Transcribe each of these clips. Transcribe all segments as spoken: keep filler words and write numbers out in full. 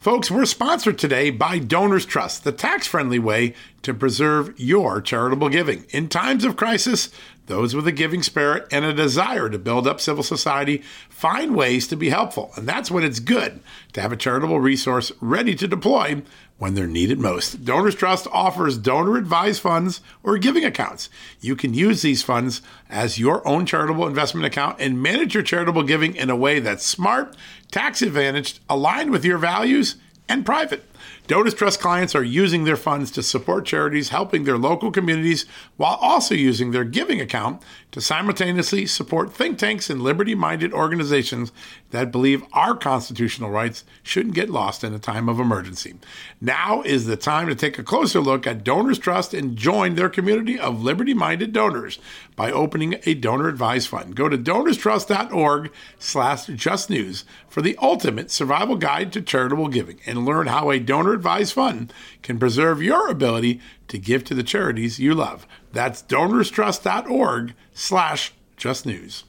Folks, we're sponsored today by Donors Trust, the tax-friendly way to preserve your charitable giving. In times of crisis, those with a giving spirit and a desire to build up civil society find ways to be helpful. And that's when it's good to have a charitable resource ready to deploy when they're needed most. Donors Trust offers donor-advised funds or giving accounts. You can use these funds as your own charitable investment account and manage your charitable giving in a way that's smart, tax-advantaged, aligned with your values, and private. Donors Trust clients are using their funds to support charities helping their local communities while also using their giving account to simultaneously support think tanks and liberty-minded organizations that believe our constitutional rights shouldn't get lost in a time of emergency. Now is the time to take a closer look at Donors Trust and join their community of liberty-minded donors by opening a donor-advised fund. Go to donorstrust.org slash justnews for the ultimate survival guide to charitable giving and learn how a donor-advised fund can preserve your ability to give to the charities you love. That's donorstrust.org slash justnews.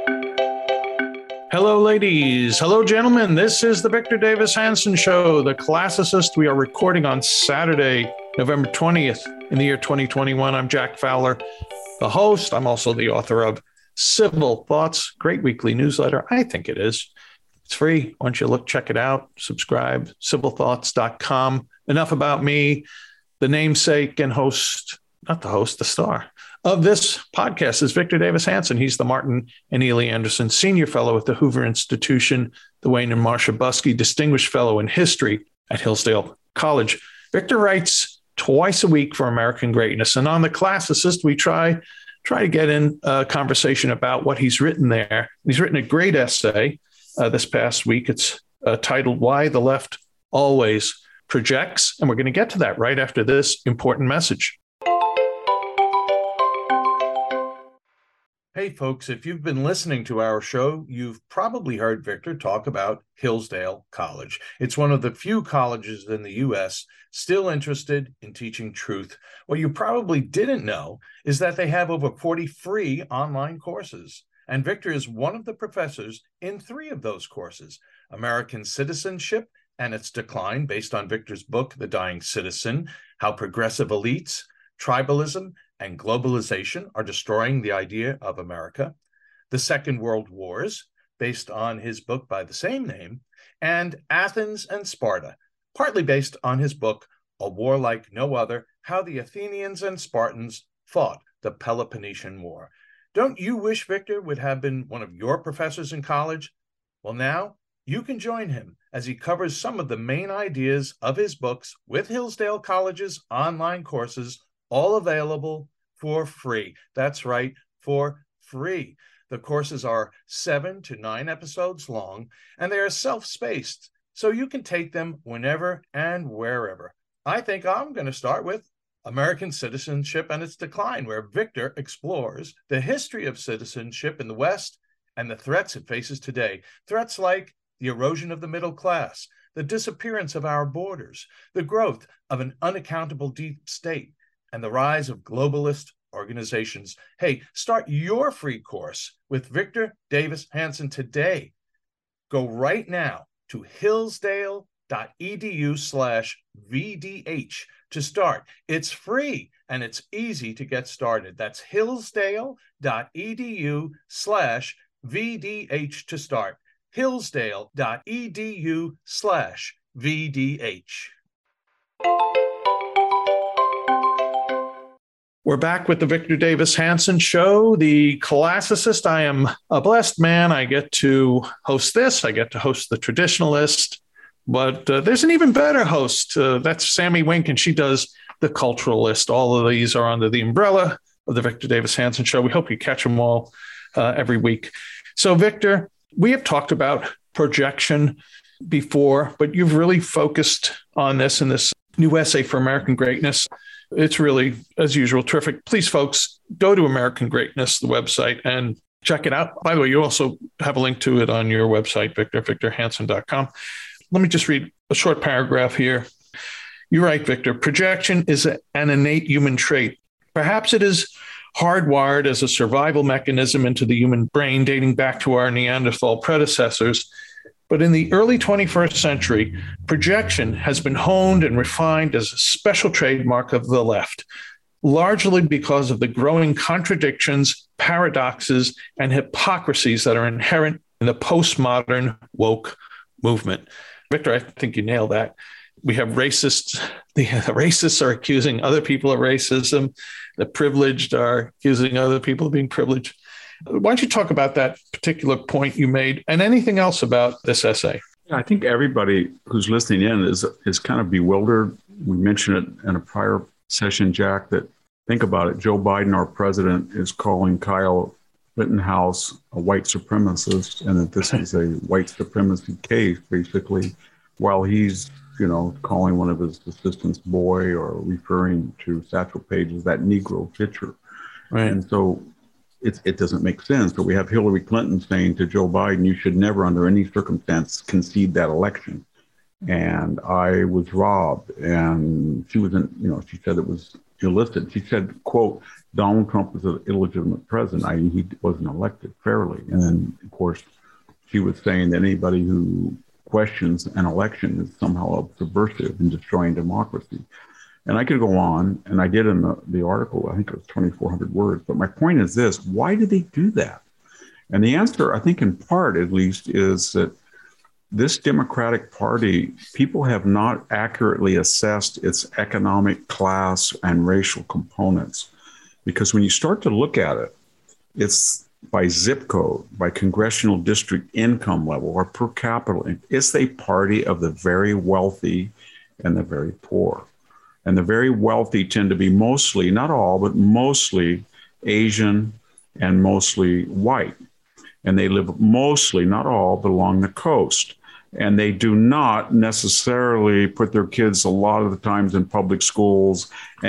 Hello, ladies. Hello, gentlemen. This is the Victor Davis Hanson Show, The Classicist. We are recording on Saturday, November twentieth in the year twenty twenty-one. I'm Jack Fowler, the host. I'm also the author of Civil Thoughts, great weekly newsletter. I think it is. It's free. Why don't you look, check it out, subscribe, civil thoughts dot com. Enough about me, the namesake and host, not the host, the star of this podcast is Victor Davis Hanson. He's the Martin and Ely Anderson Senior Fellow at the Hoover Institution, the Wayne and Marcia Buske Distinguished Fellow in History at Hillsdale College. Victor writes twice a week for American Greatness. And on The Classicist, we try, try to get in a conversation about what he's written there. He's written a great essay uh, this past week. It's uh, titled Why the Left Always Projects. And we're going to get to that right after this important message. Hey, folks, if you've been listening to our show, you've probably heard Victor talk about Hillsdale College. It's one of the few colleges in the U S still interested in teaching truth. What you probably didn't know is that they have over forty free online courses. And Victor is one of the professors in three of those courses: American Citizenship and Its Decline, based on Victor's book, The Dying Citizen, How Progressive Elites, Tribalism, and Globalization Are Destroying the Idea of America; The Second World Wars, based on his book by the same name; and Athens and Sparta, partly based on his book, A War Like No Other, How the Athenians and Spartans Fought the Peloponnesian War. Don't you wish Victor would have been one of your professors in college? Well, now you can join him as he covers some of the main ideas of his books with Hillsdale College's online courses, all available for free. That's right, for free. The courses are seven to nine episodes long, and they are self-spaced, so you can take them whenever and wherever. I think I'm going to start with American Citizenship and Its Decline, where Victor explores the history of citizenship in the West and the threats it faces today. Threats like the erosion of the middle class, the disappearance of our borders, the growth of an unaccountable deep state, and the rise of globalist organizations. Hey, start your free course with Victor Davis Hanson today. Go right now to hillsdale.edu slash VDH to start. It's free and it's easy to get started. That's hillsdale.edu slash VDH to start. hillsdale.edu slash VDH. We're back with the Victor Davis Hanson Show, The Classicist. I am a blessed man. I get to host this. I get to host The Traditionalist. But uh, there's an even better host. Uh, that's Sammy Wink, and she does The Culturalist. All of these are under the umbrella of the Victor Davis Hanson Show. We hope you catch them all uh, every week. So, Victor, we have talked about projection before, but you've really focused on this in this new essay for American Greatness. It's really, as usual, terrific. Please, folks, go to American Greatness, the website, and check it out. By the way, you also have a link to it on your website, victor victor hanson dot com. Let me just read a short paragraph here. You're right, Victor. Projection is an innate human trait. Perhaps it is hardwired as a survival mechanism into the human brain dating back to our Neanderthal predecessors. But in the early twenty-first century, projection has been honed and refined as a special trademark of the left, largely because of the growing contradictions, paradoxes, and hypocrisies that are inherent in the postmodern woke movement. Victor, I think you nailed that. We have racists. The racists are accusing other people of racism. The privileged are accusing other people of being privileged. Why don't you talk about that particular point you made and anything else about this essay? I think everybody who's listening in is is kind of bewildered. We mentioned it in a prior session, Jack, that think about it. Joe Biden, our president, is calling Kyle Rittenhouse a white supremacist, and that this is a white supremacy case, basically, while he's, you know, calling one of his assistants boy or referring to Satchel Paige as that Negro pitcher. Right. And so it, it doesn't make sense. But we have Hillary Clinton saying to Joe Biden, you should never under any circumstance concede that election. And I was robbed. And she wasn't, you know, she said it was illicit. She said, quote, Donald Trump was an illegitimate president, that is he wasn't elected fairly. And then, of course, she was saying that anybody who questions an election is somehow subversive in destroying democracy. And I could go on, and I did in the, the article, I think it was twenty-four hundred words. But my point is this: why do they do that? And the answer, I think in part at least, is that this Democratic Party, people have not accurately assessed its economic, class, and racial components. Because when you start to look at it, it's by zip code, by congressional district income level, or per capita. It's a party of the very wealthy and the very poor. And the very wealthy tend to be mostly, not all, but mostly Asian and mostly white. And they live mostly, not all, but along the coast. And they do not necessarily put their kids a lot of the times in public schools,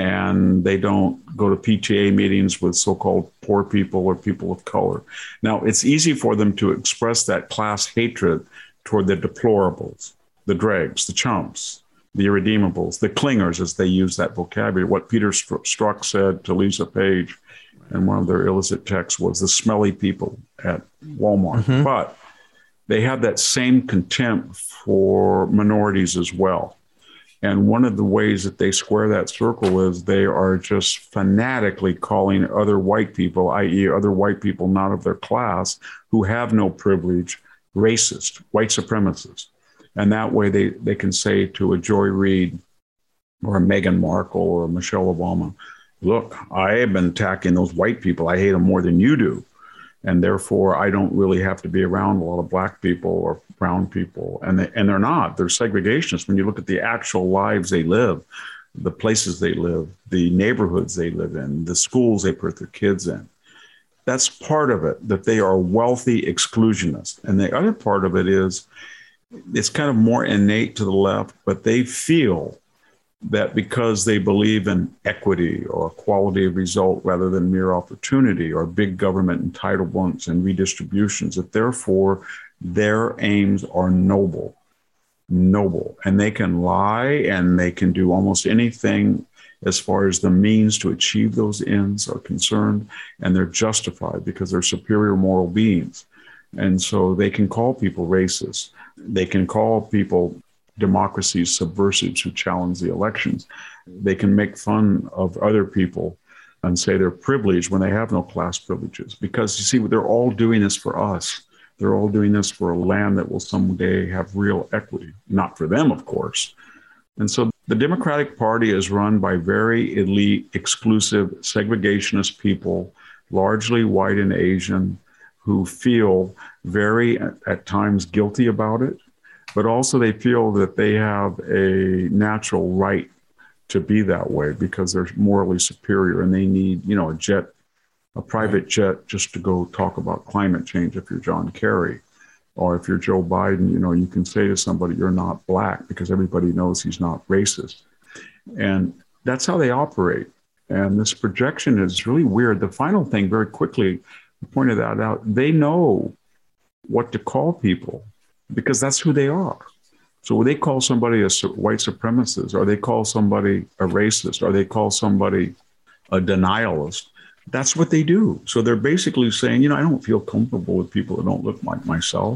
and they don't go to P T A meetings with so-called poor people or people of color. Now, it's easy for them to express that class hatred toward the deplorables, the dregs, the chumps, the irredeemables, the clingers, as they use that vocabulary. What Peter Strzok said to Lisa Page in one of their illicit texts was the smelly people at Walmart. Mm-hmm. But they have that same contempt for minorities as well. And one of the ways that they square that circle is they are just fanatically calling other white people, that is other white people not of their class, who have no privilege, racist, white supremacists. And that way they, they can say to a Joy Reid or a Meghan Markle or a Michelle Obama, look, I have been attacking those white people. I hate them more than you do. And therefore, I don't really have to be around a lot of black people or brown people. And, they, and they're not. They're segregationists. When you look at the actual lives they live, the places they live, the neighborhoods they live in, the schools they put their kids in. That's part of it, that they are wealthy exclusionists. And the other part of it is it's kind of more innate to the left, but they feel that because they believe in equity or quality of result rather than mere opportunity or big government entitlements and redistributions, that therefore their aims are noble, noble. And they can lie and they can do almost anything as far as the means to achieve those ends are concerned. And they're justified because they're superior moral beings. And so they can call people racist. They can call people democracy's subversives who challenge the elections. They can make fun of other people and say they're privileged when they have no class privileges. Because you see, they're all doing this for us. They're all doing this for a land that will someday have real equity. Not for them, of course. And so the Democratic Party is run by very elite, exclusive, segregationist people, largely white and Asian, who feel very, at times, guilty about it. But also they feel that they have a natural right to be that way because they're morally superior and they need, you know, a jet, a private jet just to go talk about climate change if you're John Kerry. Or if you're Joe Biden, you know, you can say to somebody, you're not black because everybody knows he's not racist. And that's how they operate. And this projection is really weird. The final thing, very quickly, I pointed that out, they know what to call people, because that's who they are. So when they call somebody a white supremacist, or they call somebody a racist, or they call somebody a denialist, that's what they do. So they're basically saying, you know, I don't feel comfortable with people that don't look like myself.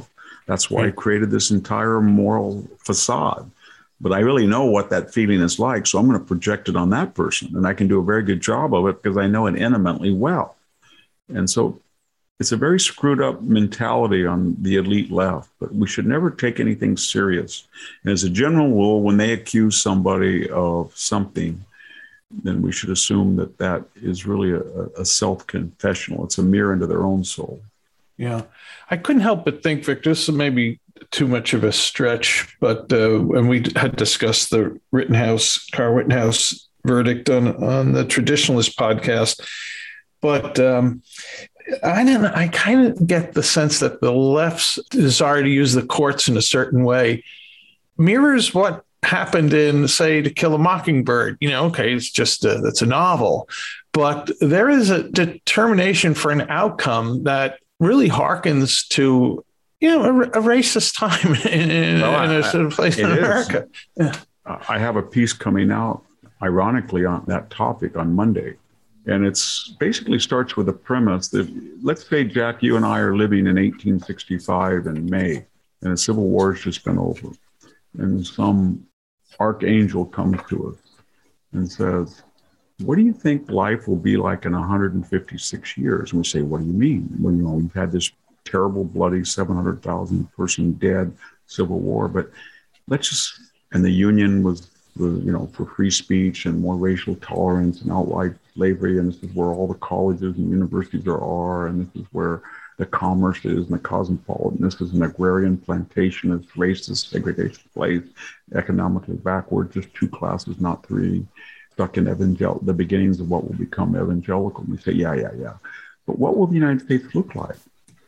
That's why I created this entire moral facade. But I really know what that feeling is like, so I'm going to project it on that person. And I can do a very good job of it because I know it intimately well. And so it's a very screwed up mentality on the elite left, but we should never take anything serious. And as a general rule, when they accuse somebody of something, then we should assume that that is really a, a self-confessional. It's a mirror into their own soul. Yeah. I couldn't help but think, Victor, this is maybe too much of a stretch, but uh, when we had discussed the Rittenhouse, Carl Rittenhouse verdict on, on the Traditionalist podcast, but um, I don't know, I kind of get the sense that the left's desire to use the courts in a certain way mirrors what happened in, say, To Kill a Mockingbird. You know, okay, it's just a, that's a novel, but there is a determination for an outcome that really harkens to, you know, a, a racist time in, in, well, in a sort of place in America. Yeah. I have a piece coming out, ironically, on that topic on Monday. And it's basically starts with a premise that, let's say, Jack, you and I are living in eighteen sixty-five in May, and the Civil War has just been over. And some archangel comes to us and says, what do you think life will be like in one hundred fifty-six years? And we say, what do you mean? Well, you know, we've had this terrible, bloody seven hundred thousand person dead Civil War, but let's just, and the Union was, was, you know, for free speech and more racial tolerance and outright slavery. And this is where all the colleges and universities are, are and this is where the commerce is and the cosmopolitan. This is an agrarian plantationist, racist segregation place, economically backward, just two classes, not three, stuck in evangel- the beginnings of what will become evangelical. And we say, yeah, yeah, yeah. But what will the United States look like?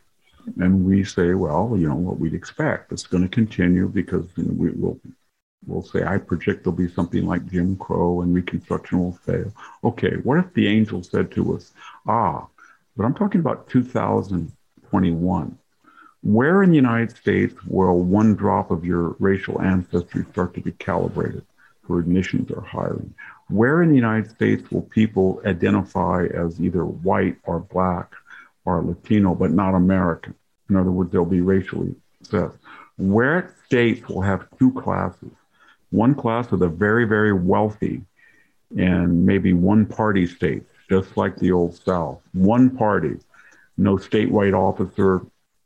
And we say, well, you know, what we'd expect. It's going to continue because, you know, we will we'll say, I project there'll be something like Jim Crow and Reconstruction will fail. Okay, what if the angel said to us, ah, but I'm talking about two thousand twenty-one. Where in the United States will one drop of your racial ancestry start to be calibrated for admissions or hiring? Where in the United States will people identify as either white or black or Latino, but not American? In other words, they'll be racially assessed. Where states will have two classes, one class of the very, very wealthy and maybe one party states, just like the old South, one party, no statewide officer,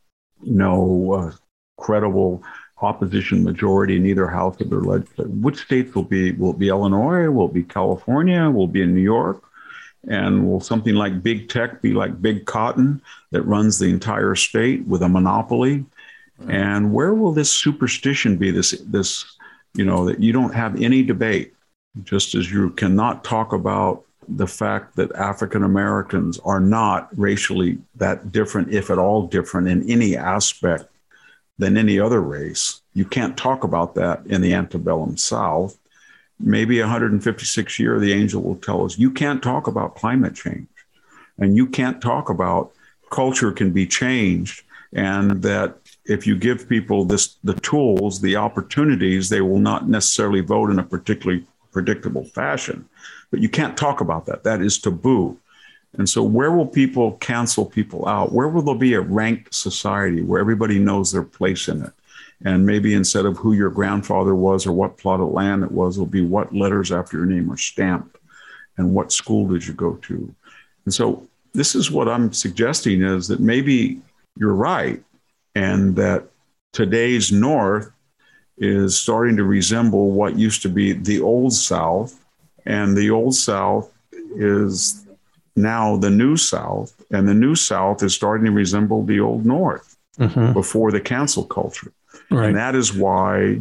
no uh, credible opposition majority in either house of their legislature. Which states will be, will it be Illinois? Will it be California? Will it be in New York? And will something like big tech be like big cotton that runs the entire state with a monopoly? And where will this superstition be, this, this, you know, that you don't have any debate, just as you cannot talk about the fact that African Americans are not racially that different, if at all different in any aspect than any other race. You can't talk about that in the antebellum South. Maybe one hundred fifty-six year, the angel will tell us, you can't talk about climate change and you can't talk about culture can be changed, and that if you give people this, the tools, the opportunities, they will not necessarily vote in a particularly predictable fashion. But you can't talk about that. That is taboo. And so where will people cancel people out? Where will there be a ranked society where everybody knows their place in it? And maybe instead of who your grandfather was or what plot of land it was, it'll be what letters after your name are stamped and what school did you go to? And so this is what I'm suggesting, is that maybe you're right, and that today's North is starting to resemble what used to be the old South, and the old South is now the new South, and the new South is starting to resemble the old North mm-hmm. before the cancel culture. Right. And that is why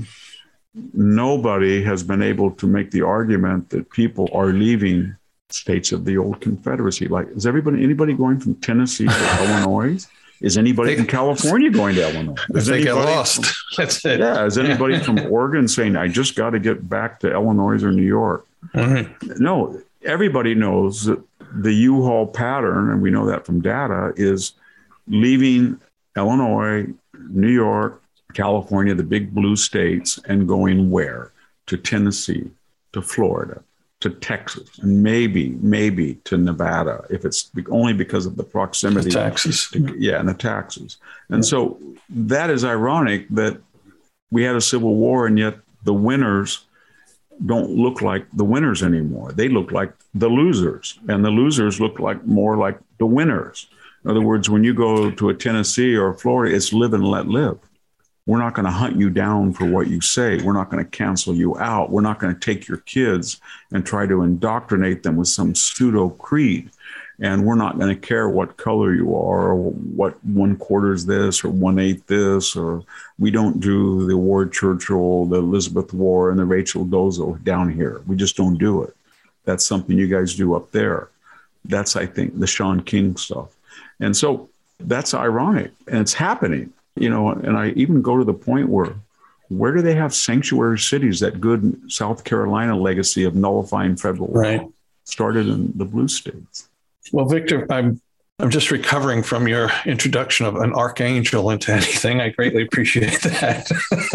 nobody has been able to make the argument that people are leaving states of the old Confederacy. Like, is everybody, anybody going from Tennessee to Illinois? Is anybody they, from California going to Illinois? Is they get lost. From, That's it. Yeah. Is anybody from Oregon saying, I just got to get back to Illinois or New York? Mm-hmm. No, everybody knows that the U-Haul pattern, and we know that from data, is leaving Illinois, New York, California, the big blue states, and going where? To Tennessee, to Florida, to Texas and maybe, maybe to Nevada, if it's only because of the proximity. The taxes. To, yeah, and the taxes. And so that is ironic that we had a civil war, and yet the winners don't look like the winners anymore. They look like the losers, and the losers look like more like the winners. In other words, when you go to a Tennessee or Florida, it's live and let live. We're not going to hunt you down for what you say. We're not going to cancel you out. We're not going to take your kids and try to indoctrinate them with some pseudo creed. And we're not going to care what color you are, or what one quarter is this or one eighth this, or we don't do the Ward Churchill, the Elizabeth War, and the Rachel Dozo down here. We just don't do it. That's something you guys do up there. That's, I think, the Shaun King stuff. And so that's ironic, and it's happening. You know, and I even go to the point where, where do they have sanctuary cities? That good South Carolina legacy of nullifying federal right. law started in the blue states. Well, Victor, I'm I'm just recovering from your introduction of an archangel into anything. I greatly appreciate that.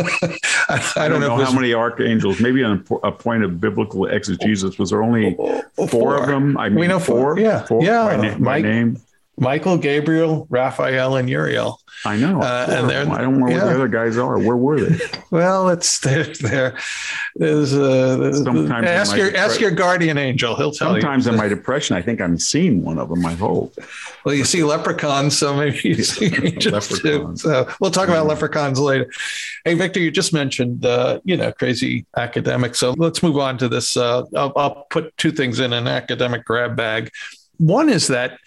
I, I, I don't, don't know how many archangels. Maybe on a point of biblical exegesis, was there only four, four of them? I mean, we know four. four yeah, four yeah. By, na- by Mike, name. Michael, Gabriel, Raphael, and Uriel. I know. Uh, and they're, I don't know yeah. where the other guys are. Where were they? Well, it's there. There is. Uh, sometimes ask your depre- ask your guardian angel. He'll tell sometimes you. Sometimes in my depression, I think I'm seeing one of them. I hope. Well, you see leprechauns, so maybe you see angels too. So we'll talk about leprechauns later. Hey, Victor, you just mentioned uh, you know crazy academics. So let's move on to this. Uh, I'll, I'll put two things in an academic grab bag. One is that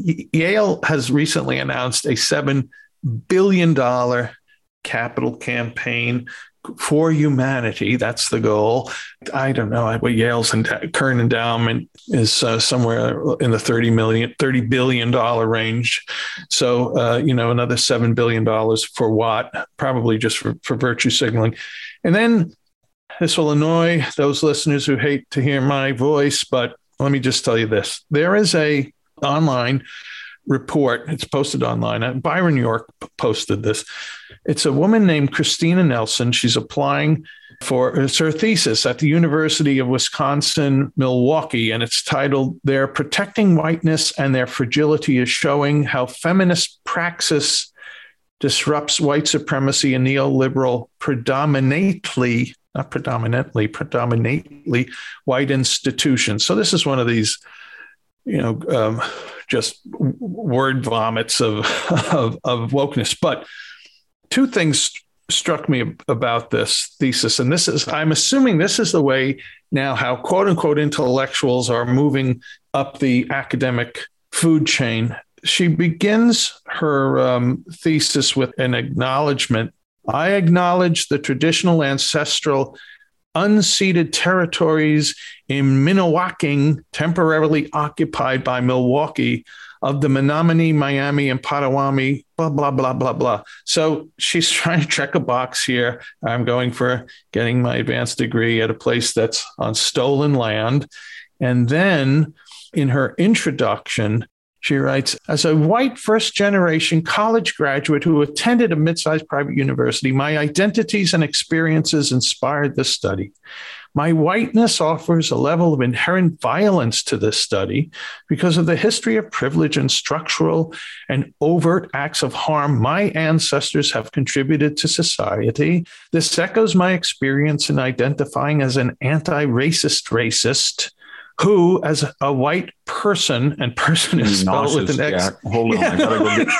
Yale has recently announced a seven billion dollars capital campaign for humanity. That's the goal. I don't know what Yale's enda- current endowment is, uh, somewhere in the thirty million, thirty billion dollars range. So, uh, you know, another seven billion dollars for what? Probably just for, for virtue signaling. And then this will annoy those listeners who hate to hear my voice, but let me just tell you this. There is a online report. It's posted online. Byron York posted this. It's a woman named Christina Nelson. She's applying for it's her thesis at the University of Wisconsin-Milwaukee, and it's titled, "Their Protecting Whiteness and Their Fragility is Showing How Feminist Praxis Disrupts White Supremacy and Neoliberal Predominantly not predominantly, predominantly white institutions." So this is one of these, you know, um, just word vomits of, of, of wokeness. But two things struck me about this thesis. And this is, I'm assuming this is the way now how quote unquote intellectuals are moving up the academic food chain. She begins her um, thesis with an acknowledgement. "I acknowledge the traditional ancestral unceded territories in Minnewaking, temporarily occupied by Milwaukee, of the Menominee, Miami, and Potawatomi, blah, blah, blah, blah, blah." So she's trying to check a box here. I'm going for getting my advanced degree at a place that's on stolen land. And then in her introduction, she writes, "As a white first-generation college graduate who attended a mid-sized private university, my identities and experiences inspired this study. My whiteness offers a level of inherent violence to this study because of the history of privilege and structural and overt acts of harm my ancestors have contributed to society. This echoes my experience in identifying as an anti-racist racist who, as a white person, and person is spelled with an X." Jack. Hold on, yeah. I gotta go get.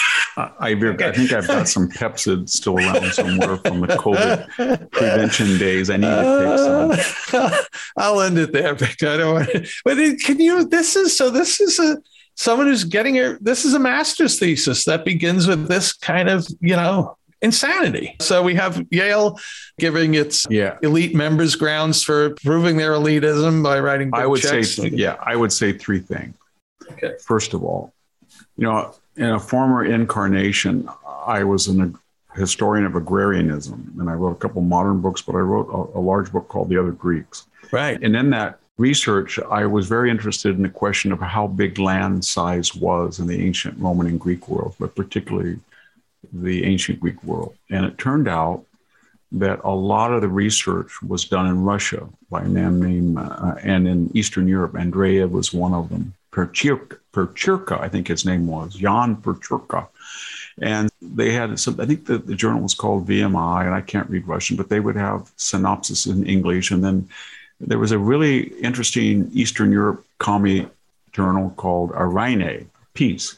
I, okay. I think I've got some Pepsid still around somewhere from the COVID prevention days. I need to take some. I'll end it there, Victor. I don't want to, but it, can you? This is so. This is a someone who's getting a. This is a master's thesis that begins with this kind of, you know, insanity. So we have Yale giving its yeah. elite members grounds for proving their elitism by writing big I would checks. say, yeah, I would say three things. Okay. First of all, you know, in a former incarnation, I was an, a historian of agrarianism, and I wrote a couple modern books, but I wrote a, a large book called The Other Greeks. Right. And in that research, I was very interested in the question of how big land size was in the ancient Roman and Greek world, but particularly the ancient Greek world. And it turned out that a lot of the research was done in Russia by a man named, uh, and in Eastern Europe, Andrea was one of them. Perchirka, Perchirka, I think his name was, Jan Perchirka. And they had some, I think the, the journal was called V M I, and I can't read Russian, but they would have synopsis in English. And then there was a really interesting Eastern Europe commie journal called Arine, Peace.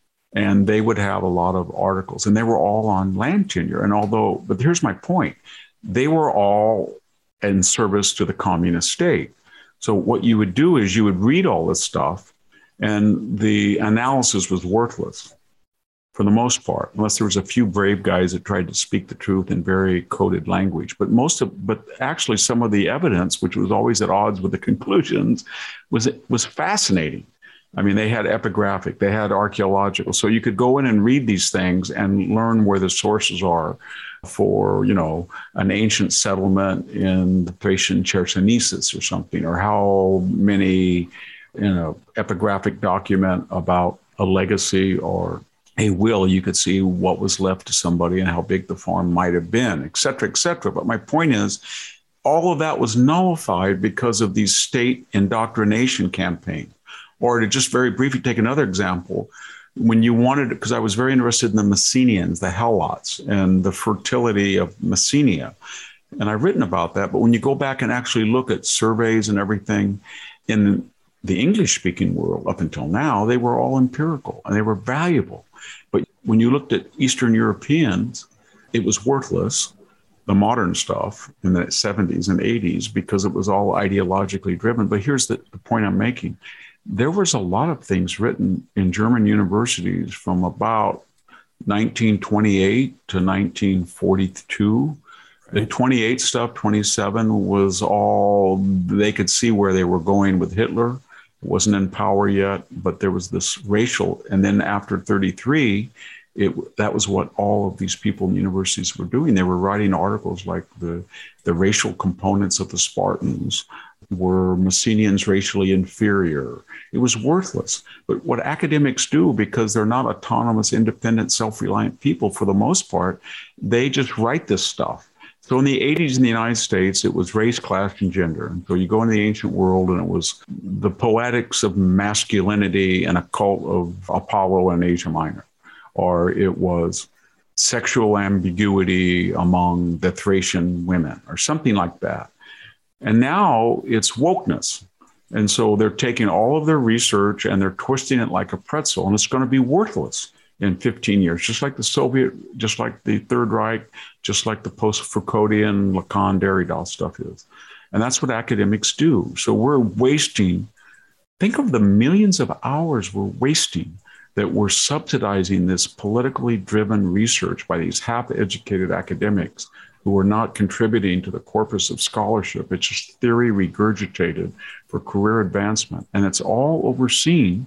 And they would have a lot of articles, and they were all on land tenure. And although, but here's my point, they were all in service to the communist state. So what you would do is you would read all this stuff, and the analysis was worthless for the most part, unless there was a few brave guys that tried to speak the truth in very coded language. But most of, but actually some of the evidence, which was always at odds with the conclusions, was was fascinating. I mean, they had epigraphic, they had archaeological. So you could go in and read these things and learn where the sources are for, you know, an ancient settlement in the Thracian Chersonesus or something, or how many, you know, epigraphic document about a legacy or a will, you could see what was left to somebody and how big the farm might have been, et cetera, et cetera. But my point is, all of that was nullified because of these state indoctrination campaigns. Or to just very briefly take another example, when you wanted, because I was very interested in the Messenians, the Helots, and the fertility of Messenia. And I've written about that. But when you go back and actually look at surveys and everything in the English-speaking world up until now, they were all empirical and they were valuable. But when you looked at Eastern Europeans, it was worthless, the modern stuff in the seventies and eighties, because it was all ideologically driven. But here's the, the point I'm making. There was a lot of things written in German universities from about nineteen twenty-eight to nineteen forty-two. Right. The twenty-eight stuff, twenty-seven was all, they could see where they were going with Hitler. It wasn't in power yet, but there was this racial. And then after thirty-three, it that was what all of these people in universities were doing. They were writing articles like the, the racial components of the Spartans. Were Messenians racially inferior? It was worthless. But what academics do, because they're not autonomous, independent, self-reliant people for the most part, they just write this stuff. So in the eighties in the United States, it was race, class, and gender. And so you go into the ancient world and it was the poetics of masculinity and a cult of Apollo in Asia Minor. Or it was sexual ambiguity among the Thracian women or something like that. And now it's wokeness. And so they're taking all of their research and they're twisting it like a pretzel, and it's going to be worthless in fifteen years, just like the Soviet, just like the Third Reich, just like the post-Foucauldian Lacan Derrida stuff is. And that's what academics do. So we're wasting, think of the millions of hours we're wasting that we're subsidizing this politically driven research by these half-educated academics who are not contributing to the corpus of scholarship. It's just theory regurgitated for career advancement. And it's all overseen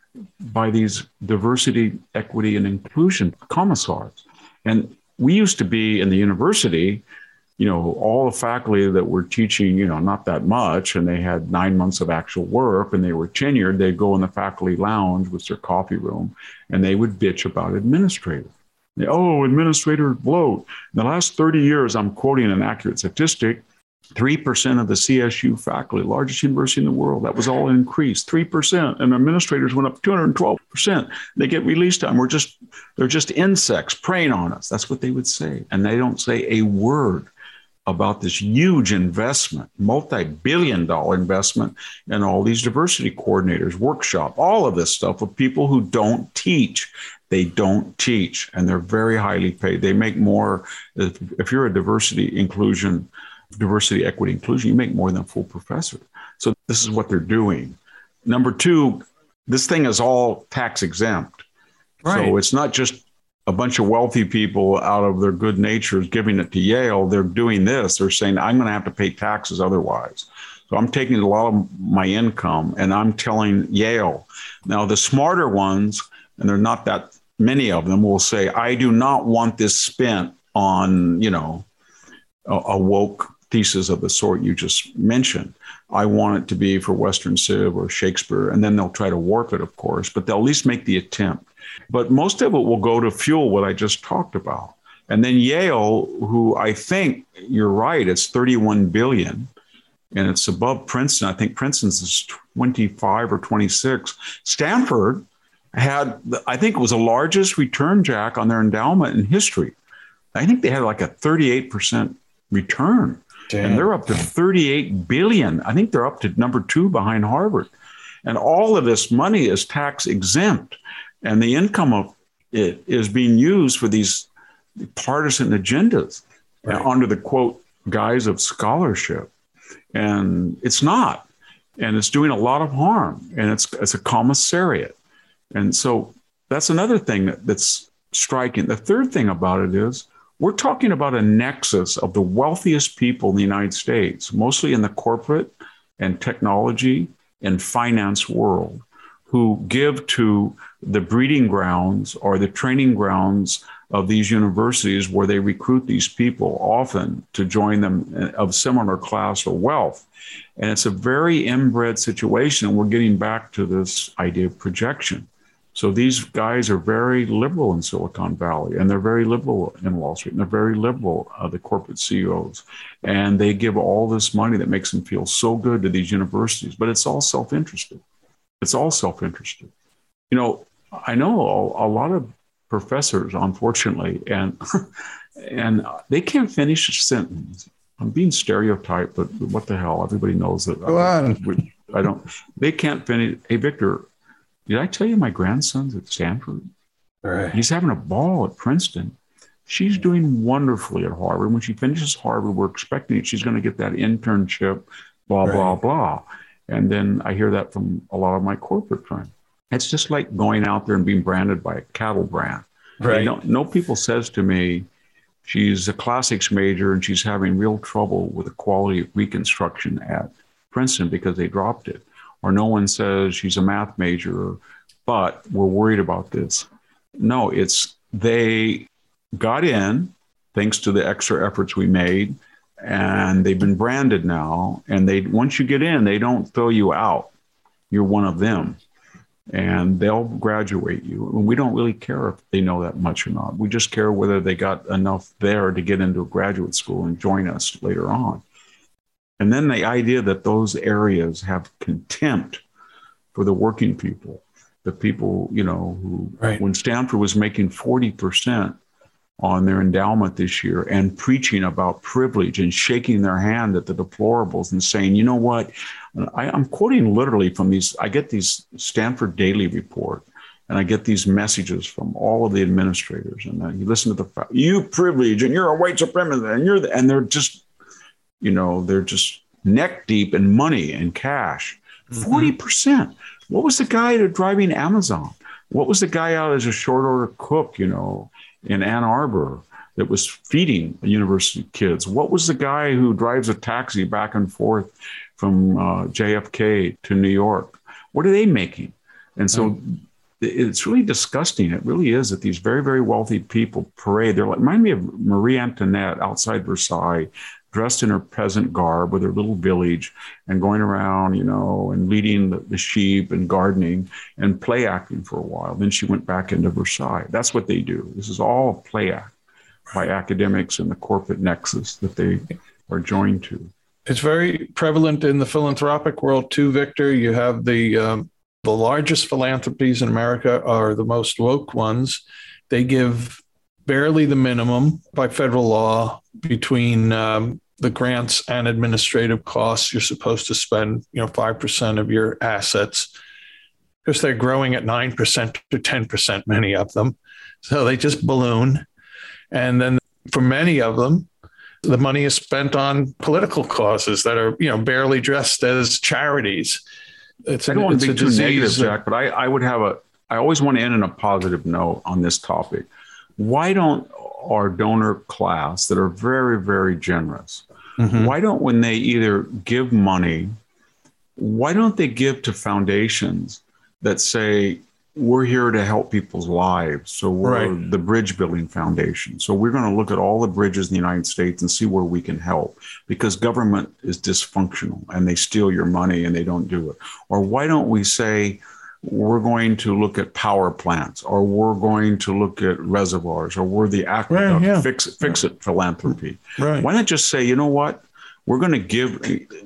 by these diversity, equity, and inclusion commissars. And we used to be in the university, you know, all the faculty that were teaching, you know, not that much, and they had nine months of actual work and they were tenured, they'd go in the faculty lounge, which is their coffee room, and they would bitch about administrators. Oh, administrators bloat. In the last thirty years, I'm quoting an accurate statistic, three percent of the C S U faculty, largest university in the world, that was all increased, three percent. And administrators went up two hundred twelve percent. They get release time. We're just, they're just insects preying on us. That's what they would say. And they don't say a word about this huge investment, multi-billion dollar investment in all these diversity coordinators, workshop, all of this stuff with people who don't teach. They don't teach, and they're very highly paid. They make more, if, if you're a diversity inclusion, diversity, equity, inclusion, you make more than a full professor. So this is what they're doing. Number two, this thing is all tax exempt. Right. So it's not just a bunch of wealthy people out of their good natures giving it to Yale. They're doing this. They're saying, I'm going to have to pay taxes otherwise. So I'm taking a lot of my income and I'm telling Yale. Now, the smarter ones, and there are not that many of them, will say, I do not want this spent on, you know, a, a woke thesis of the sort you just mentioned. I want it to be for Western Civ or Shakespeare, and then they'll try to warp it, of course, but they'll at least make the attempt. But most of it will go to fuel what I just talked about. And then Yale, who I think you're right, it's thirty-one billion, and it's above Princeton. I think Princeton's is twenty-five or twenty-six. Stanford had, I think it was the largest return, Jack, on their endowment in history. I think they had like a thirty-eight percent return. Damn. And they're up to thirty-eight billion. I think they're up to number two behind Harvard. And all of this money is tax exempt. And the income of it is being used for these partisan agendas, right, under the quote guise of scholarship. And it's not. And it's doing a lot of harm. And it's it's a commissariat. And so that's another thing that, that's striking. The third thing about it is we're talking about a nexus of the wealthiest people in the United States, mostly in the corporate and technology and finance world, who give to the breeding grounds or the training grounds of these universities where they recruit these people often to join them of similar class or wealth. And it's a very inbred situation. We're getting back to this idea of projection. So these guys are very liberal in Silicon Valley, and they're very liberal in Wall Street, and they're very liberal, uh, the corporate C E Os. And they give all this money that makes them feel so good to these universities, but it's all self-interested. It's all self-interested. You know, I know a, a lot of professors, unfortunately, and and they can't finish a sentence. I'm being stereotyped, but what the hell? Everybody knows that. Go on. I, I don't. They can't finish. Hey, Victor, did I tell you my grandson's at Stanford? Right. He's having a ball at Princeton. She's doing wonderfully at Harvard. When she finishes Harvard, we're expecting she's going to get that internship. Blah right. blah blah. And then I hear that from a lot of my corporate friends. It's just like going out there and being branded by a cattle brand. Right. You know, no people says to me, she's a classics major and she's having real trouble with the quality of reconstruction at Princeton because they dropped it. Or no one says she's a math major, but we're worried about this. No, it's they got in thanks to the extra efforts we made, and they've been branded now. And they once you get in, they don't throw you out. You're one of them. And they'll graduate you. And we don't really care if they know that much or not. We just care whether they got enough there to get into a graduate school and join us later on. And then the idea that those areas have contempt for the working people, the people, you know, who, right. when Stanford was making forty percent on their endowment this year and preaching about privilege and shaking their hand at the deplorables and saying, you know what, I, I'm quoting literally from these, I get these Stanford Daily Report, and I get these messages from all of the administrators, and then you listen to the, you privilege, and you're a white supremacist, and you're, the, and they're just, you know, they're just neck deep in money and cash. Mm-hmm. forty percent. What was the guy driving Amazon? What was the guy out as a short order cook, you know, in Ann Arbor that was feeding university kids? What was the guy who drives a taxi back and forth from uh, J F K to New York? What are they making? And so mm-hmm. it's really disgusting. It really is that these very, very wealthy people parade. They're like, remind me of Marie Antoinette outside Versailles, dressed in her peasant garb with her little village and going around, you know, and leading the, the sheep and gardening and play acting for a while. Then she went back into Versailles. That's what they do. This is all a play act by academics and the corporate nexus that they are joined to. It's very prevalent in the philanthropic world too, Victor. You have the um, the largest philanthropies in America are the most woke ones. They give barely the minimum by federal law between um, the grants and administrative costs. You're supposed to spend, you know, five percent of your assets because they're growing at nine percent to ten percent, many of them. So they just balloon. And then for many of them, the money is spent on political causes that are, you know, barely dressed as charities. It's I don't an, want to be too disease. negative, Jack, but I, I would have a, I always want to end on a positive note on this topic. Why don't our donor class that are very, very generous, mm-hmm. why don't, when they either give money, why don't they give to foundations that say, we're here to help people's lives. So we're right. the Bridge Building Foundation. So we're going to look at all the bridges in the United States and see where we can help, because government is dysfunctional and they steal your money and they don't do it. Or why don't we say, we're going to look at power plants, or we're going to look at reservoirs, or we're the aqueduct, right, yeah. fix it, fix it philanthropy. Right. Why not just say, you know what, we're going to give.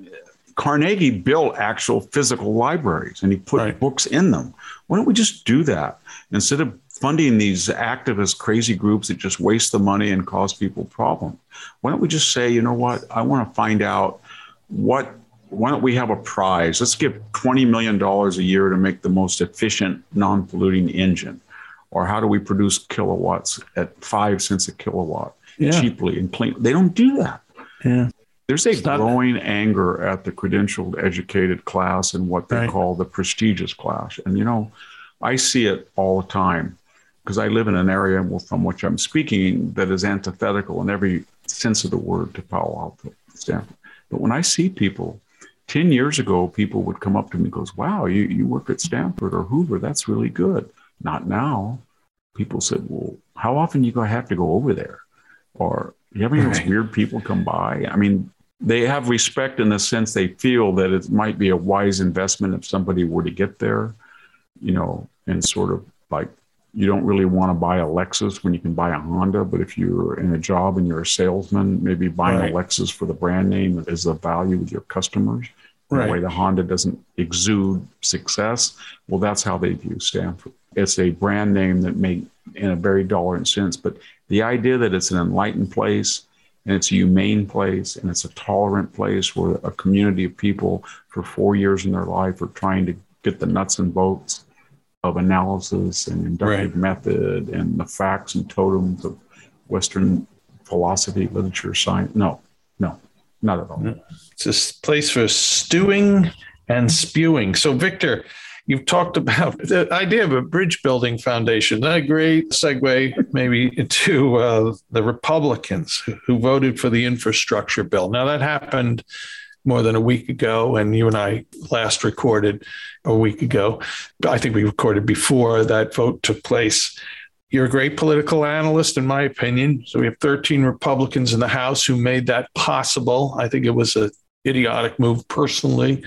Carnegie built actual physical libraries and he put right. books in them. Why don't we just do that instead of funding these activist crazy groups that just waste the money and cause people problems? Why don't we just say, you know what, I want to find out what, why don't we have a prize? Let's give twenty million dollars a year to make the most efficient, non-polluting engine. Or how do we produce kilowatts at five cents a kilowatt yeah. cheaply and clean? They don't do that. Yeah. There's a Stop. growing anger at the credentialed, educated class and what they right. call the prestigious class. And, you know, I see it all the time because I live in an area from which I'm speaking that is antithetical in every sense of the word to Palo Alto, Stanford. But when I see people, ten years ago, people would come up to me and goes, wow, you, you work at Stanford or Hoover. That's really good. Not now. People said, well, how often you have to go over there? Or you have any of those weird people come by? I mean, they have respect in the sense they feel that it might be a wise investment if somebody were to get there, you know, and sort of like, you don't really want to buy a Lexus when you can buy a Honda, but if you're in a job and you're a salesman, maybe buying right. a Lexus for the brand name is a value with your customers. Right. The way the Honda doesn't exude success. Well, that's how they view Stanford. It's a brand name that may, in a very dollar and cents, but the idea that it's an enlightened place, and it's a humane place, and it's a tolerant place where a community of people for four years in their life are trying to get the nuts and bolts of analysis and inductive right. method and the facts and totems of Western philosophy, literature, science. No, no, not at all. It's a place for stewing and spewing. So, Victor, you've talked about the idea of a bridge building foundation. A great segue maybe into uh, the Republicans who, who voted for the infrastructure bill. Now that happened more than a week ago, and you and I last recorded a week ago. I think we recorded before that vote took place. You're a great political analyst, in my opinion. So we have thirteen Republicans in the House who made that possible. I think it was an idiotic move personally,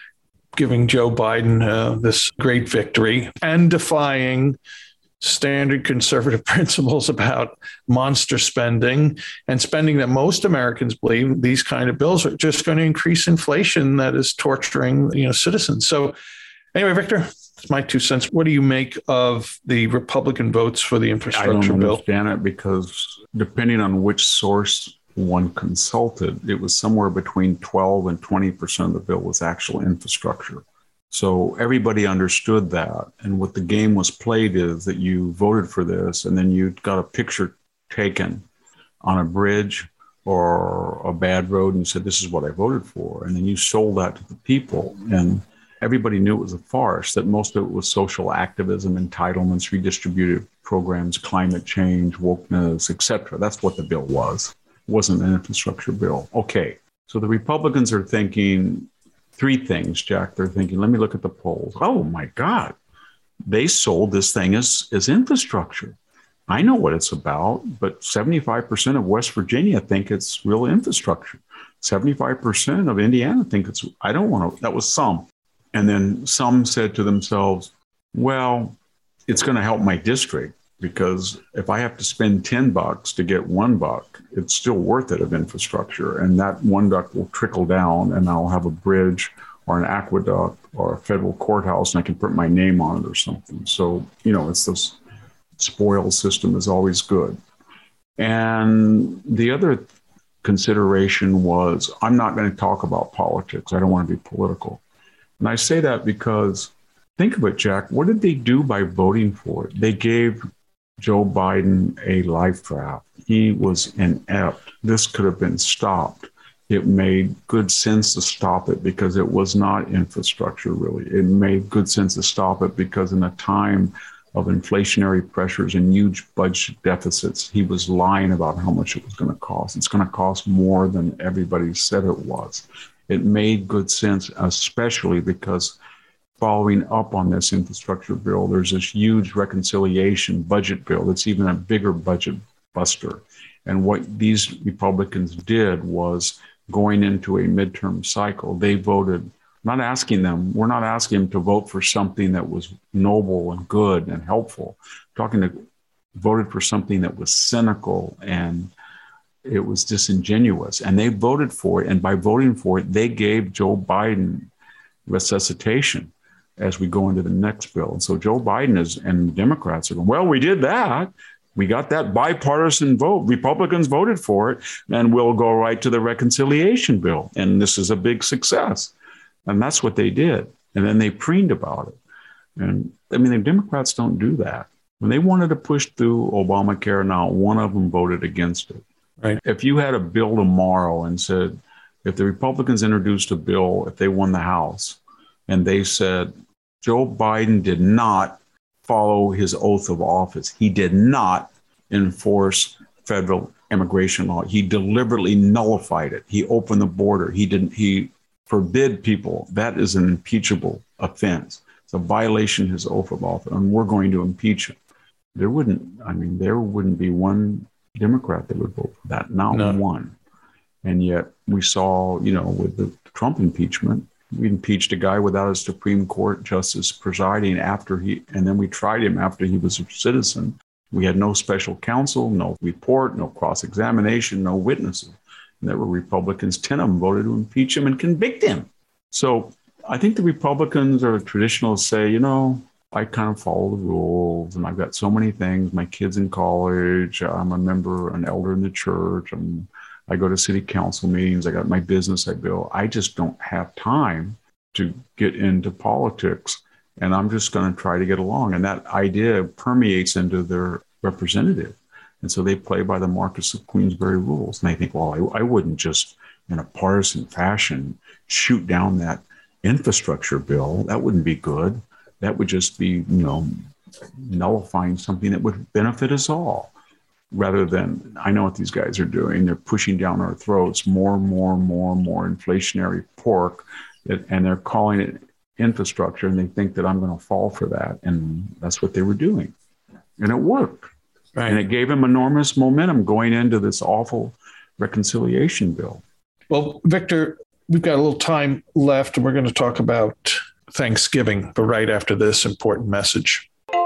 giving Joe Biden uh, this great victory and defying standard conservative principles about monster spending and spending that most Americans believe these kind of bills are just going to increase inflation that is torturing, you know, citizens. So anyway, Victor, it's my two cents. What do you make of the Republican votes for the infrastructure bill? I don't understand it because depending on which source one consulted, it was somewhere between twelve and twenty percent of the bill was actual infrastructure. So everybody understood that. And what the game was played is that you voted for this and then you got a picture taken on a bridge or a bad road and you said, this is what I voted for. And then you sold that to the people. And everybody knew it was a farce, that most of it was social activism, entitlements, redistributive programs, climate change, wokeness, et cetera. That's what the bill was. It wasn't an infrastructure bill. Okay. So the Republicans are thinking three things, Jack. They're thinking, let me look at the polls. Oh, my God. They sold this thing as, as infrastructure. I know what it's about, but seventy-five percent of West Virginia think it's real infrastructure. seventy-five percent of Indiana think it's, I don't want to, that was some. And then some said to themselves, well, it's going to help my district because if I have to spend ten bucks to get one buck, it's still worth it of infrastructure. And that one buck will trickle down and I'll have a bridge or an aqueduct or a federal courthouse and I can put my name on it or something. So, you know, it's this spoils system is always good. And the other consideration was, I'm not going to talk about politics. I don't want to be political. And I say that because think of it, Jack, what did they do by voting for it? They gave Joe Biden a life draft. He was inept. This could have been stopped. It made good sense to stop it because it was not infrastructure, really. It made good sense to stop it because in a time of inflationary pressures and huge budget deficits, he was lying about how much it was going to cost. It's going to cost more than everybody said it was. It made good sense, especially because following up on this infrastructure bill, there's this huge reconciliation budget bill that's even a bigger budget buster. And what these Republicans did was going into a midterm cycle, they voted Not asking them, we're not asking them to vote for something that was noble and good and helpful. We're talking to voted for something that was cynical and it was disingenuous. And they voted for it. And by voting for it, they gave Joe Biden resuscitation as we go into the next bill. And so Joe Biden is, and the Democrats are going, well, we did that. We got that bipartisan vote. Republicans voted for it, and we'll go right to the reconciliation bill. And this is a big success. And that's what they did. And then they preened about it. And I mean, the Democrats don't do that. When they wanted to push through Obamacare, not one of them voted against it. Right. If you had a bill tomorrow and said, if the Republicans introduced a bill, if they won the House, and they said, Joe Biden did not follow his oath of office. He did not enforce federal immigration law. He deliberately nullified it. He opened the border. He didn't, he forbid people. That is an impeachable offense. It's a violation of his oath of office, and we're going to impeach him. There wouldn't, I mean, there wouldn't be one Democrat that would vote for that, not no. one. And yet we saw, you know, with the Trump impeachment, we impeached a guy without a Supreme Court justice presiding after he, and then we tried him after he was a citizen. We had no special counsel, no report, no cross-examination, no witnesses. And there were Republicans, ten of them voted to impeach him and convict him. So I think the Republicans or traditionalists say, you know, I kind of follow the rules and I've got so many things. My kid's in college. I'm a member, an elder in the church. I'm, I go to city council meetings. I got my business I build. I just don't have time to get into politics. And I'm just going to try to get along. And that idea permeates into their representative. And so they play by the Marquess of Queensberry rules. And they think, well, I, I wouldn't just in a partisan fashion shoot down that infrastructure bill. That wouldn't be good. That would just be, you know, nullifying something that would benefit us all. Rather than, I know what these guys are doing. They're pushing down our throats more, more, more, more inflationary pork, that, and they're calling it infrastructure, and they think that I'm going to fall for that. And that's what they were doing. And it worked. Right. And it gave them enormous momentum going into this awful reconciliation bill. Well, Victor, we've got a little time left, and we're going to talk about Thanksgiving, but right after this important message.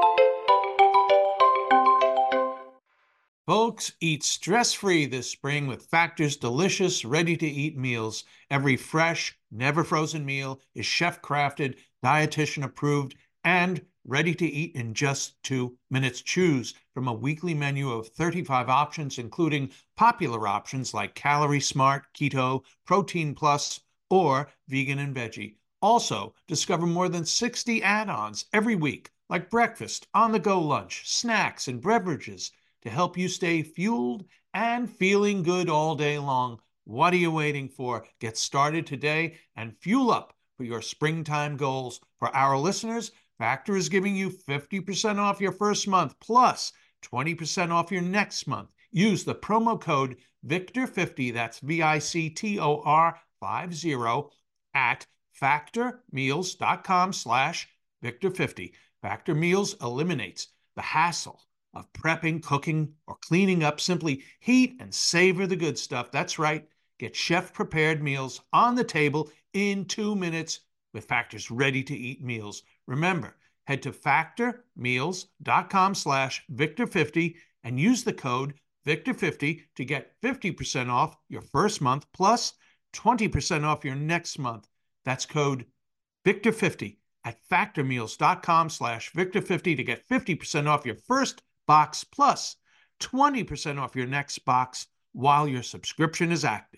Folks, eat stress-free this spring with Factor's delicious, ready-to-eat meals. Every fresh, never-frozen meal is chef-crafted, dietitian-approved, and ready to eat in just two minutes. Choose from a weekly menu of thirty-five options, including popular options like Calorie Smart, Keto, Protein Plus, or Vegan and Veggie. Also, discover more than sixty add-ons every week, like breakfast, on-the-go lunch, snacks, and beverages to help you stay fueled and feeling good all day long. What are you waiting for? Get started today and fuel up for your springtime goals. For our listeners, Factor is giving you fifty percent off your first month plus twenty percent off your next month. Use the promo code Victor fifty, that's V I C T O R fifty, at factormeals.com slash Victor fifty. Factor Meals eliminates the hassle of prepping, cooking, or cleaning up. Simply heat and savor the good stuff. That's right. Get chef-prepared meals on the table in two minutes with Factor's ready-to-eat meals. Remember, head to factormeals.com slash Victor fifty and use the code Victor fifty to get fifty percent off your first month plus twenty percent off your next month. That's code Victor fifty at factormeals.com slash Victor fifty to get fifty percent off your first box plus twenty percent off your next box while your subscription is active.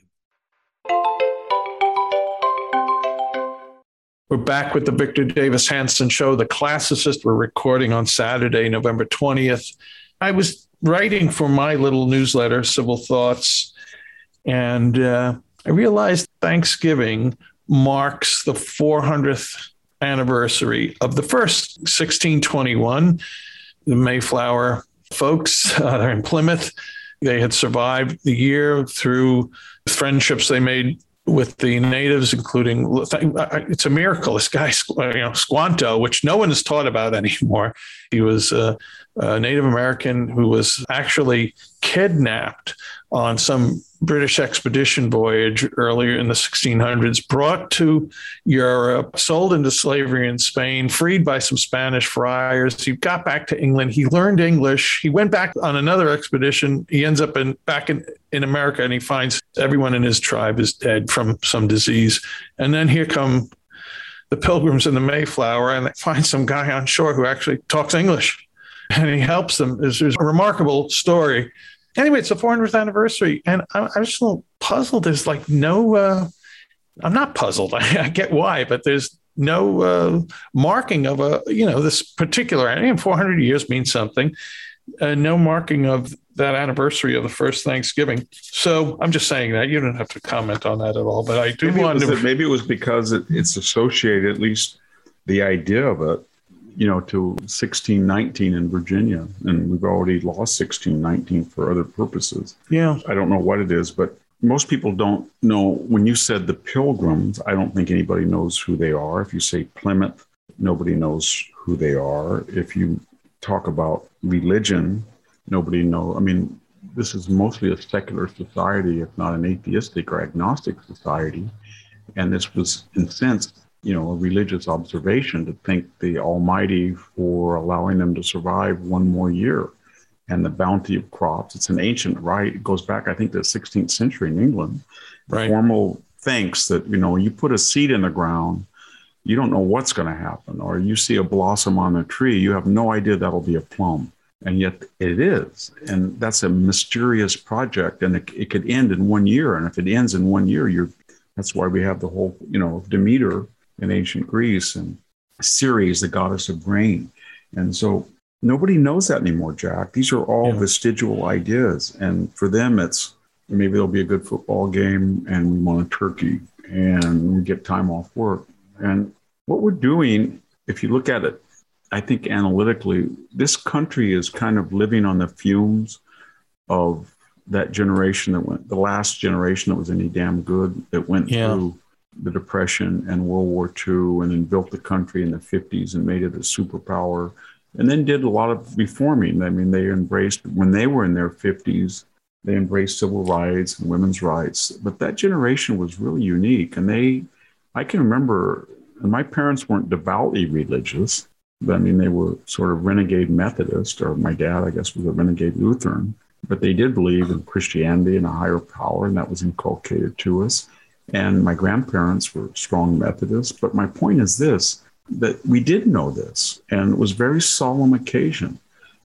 We're back with the Victor Davis Hanson Show, The Classicist. We're recording on Saturday, November twentieth. I was writing for my little newsletter, Civil Thoughts, and uh, I realized Thanksgiving marks the four hundredth anniversary of the first sixteen twenty-one. The Mayflower folks, uh, they're in Plymouth. They had survived the year through friendships they made with the natives, including, it's a miracle, this guy, you know, Squanto, which no one is taught about anymore. He was a, a Native American who was actually kidnapped on some British expedition voyage earlier in the sixteen hundreds, brought to Europe, sold into slavery in Spain, freed by some Spanish friars. He got back to England. He learned English. He went back on another expedition. He ends up in back in, in America, and he finds everyone in his tribe is dead from some disease. And then here come the Pilgrims and the Mayflower, and they find some guy on shore who actually talks English, and he helps them. It's, it's a remarkable story. Anyway, it's the four hundredth anniversary, and I, I was just a little puzzled. There's like no, uh, I'm not puzzled. I, I get why, but there's no uh, marking of a, you know, this particular, and four hundred years means something. Uh, no marking of that anniversary of the first Thanksgiving. So I'm just saying that. You don't have to comment on that at all, but I do maybe want it was, to. Maybe it was because it, it's associated, at least the idea of it, you know, to sixteen nineteen in Virginia, and we've already lost sixteen nineteen for other purposes. Yeah. I don't know what it is, but most people don't know. When you said the Pilgrims, I don't think anybody knows who they are. If you say Plymouth, nobody knows who they are. If you talk about religion, nobody knows. I mean, this is mostly a secular society, if not an atheistic or agnostic society. And this was, in a sense, you know, a religious observation to thank the Almighty for allowing them to survive one more year and the bounty of crops. It's an ancient rite. It goes back, I think, to the sixteenth century in England. Right. Formal thanks that, you know, you put a seed in the ground, you don't know what's going to happen. Or you see a blossom on a tree, you have no idea that'll be a plum. And yet it is. And that's a mysterious project. And it, it could end in one year. And if it ends in one year, you're that's why we have the whole, you know, Demeter in ancient Greece, and Ceres, the goddess of rain. And so nobody knows that anymore, Jack. These are all yeah. vestigial ideas. And for them, it's maybe there'll be a good football game and we want a turkey and we get time off work. And what we're doing, if you look at it, I think analytically, this country is kind of living on the fumes of that generation that went, the last generation that was any damn good, that went yeah. through the Depression and World War Two, and then built the country in the fifties and made it a superpower, and then did a lot of reforming. I mean, they embraced, when they were in their fifties, they embraced civil rights and women's rights. But that generation was really unique. And they, I can remember, and my parents weren't devoutly religious, but I mean, they were sort of renegade Methodist, or my dad, I guess, was a renegade Lutheran. But they did believe in Christianity and a higher power, and that was inculcated to us. And my grandparents were strong Methodists. But my point is this, that we did know this, and it was a very solemn occasion.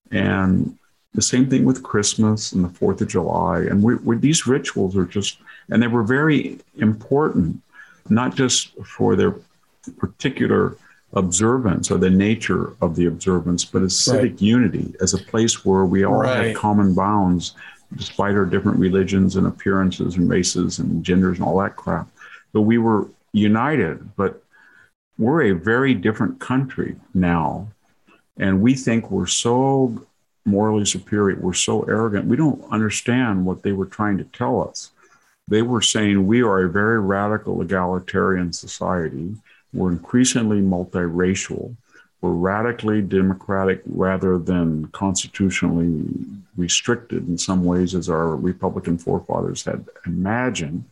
And the same thing with Christmas and the fourth of July. And we, we, these rituals are just, and they were very important, not just for their particular observance or the nature of the observance, but as civic right. unity, as a place where we all right. had common bounds, despite our different religions and appearances and races and genders and all that crap. But we were united. But we're a very different country now. And we think we're so morally superior. We're so arrogant. We don't understand what they were trying to tell us. They were saying we are a very radical egalitarian society. We're increasingly multiracial. We're radically democratic rather than constitutionally restricted in some ways, as our Republican forefathers had imagined.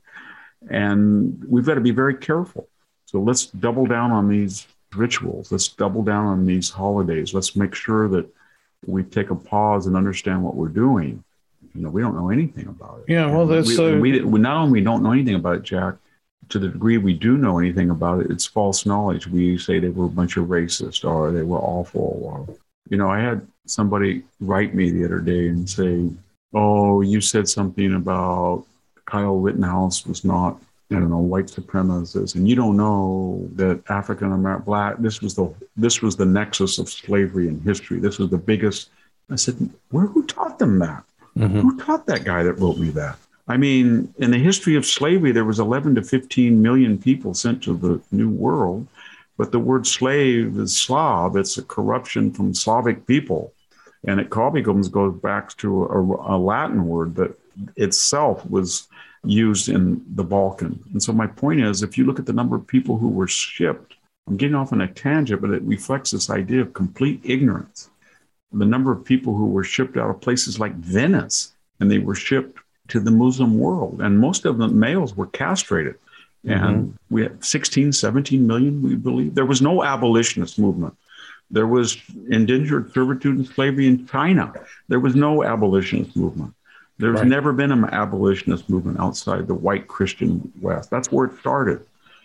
And we've got to be very careful. So let's double down on these rituals. Let's double down on these holidays. Let's make sure that we take a pause and understand what we're doing. You know, we don't know anything about it. Yeah, well, that's we, uh... we, we not only don't know anything about it, Jack, to the degree we do know anything about it, it's false knowledge. We say they were a bunch of racists or they were awful. Or, you know, I had somebody write me the other day and say, oh, you said something about Kyle Rittenhouse was not, I don't know, white supremacist, and you don't know that African American, black, this was the this was the nexus of slavery in history. This was the biggest. I said, where, who taught them that? Mm-hmm. Who taught that guy that wrote me that? I mean, in the history of slavery, there was eleven to fifteen million people sent to the New World, but the word slave is Slav. It's a corruption from Slavic people. And it probably goes back to a, a Latin word that itself was used in the Balkan. And so my point is, if you look at the number of people who were shipped, I'm getting off on a tangent, but it reflects this idea of complete ignorance. The number of people who were shipped out of places like Venice, and they were shipped to the Muslim world. And most of the males were castrated. And mm-hmm. we had sixteen, seventeen million, we believe. There was no abolitionist movement. There was indentured servitude and slavery in China. There was no abolitionist movement. There's right. never been an abolitionist movement outside the white Christian West. That's where it started.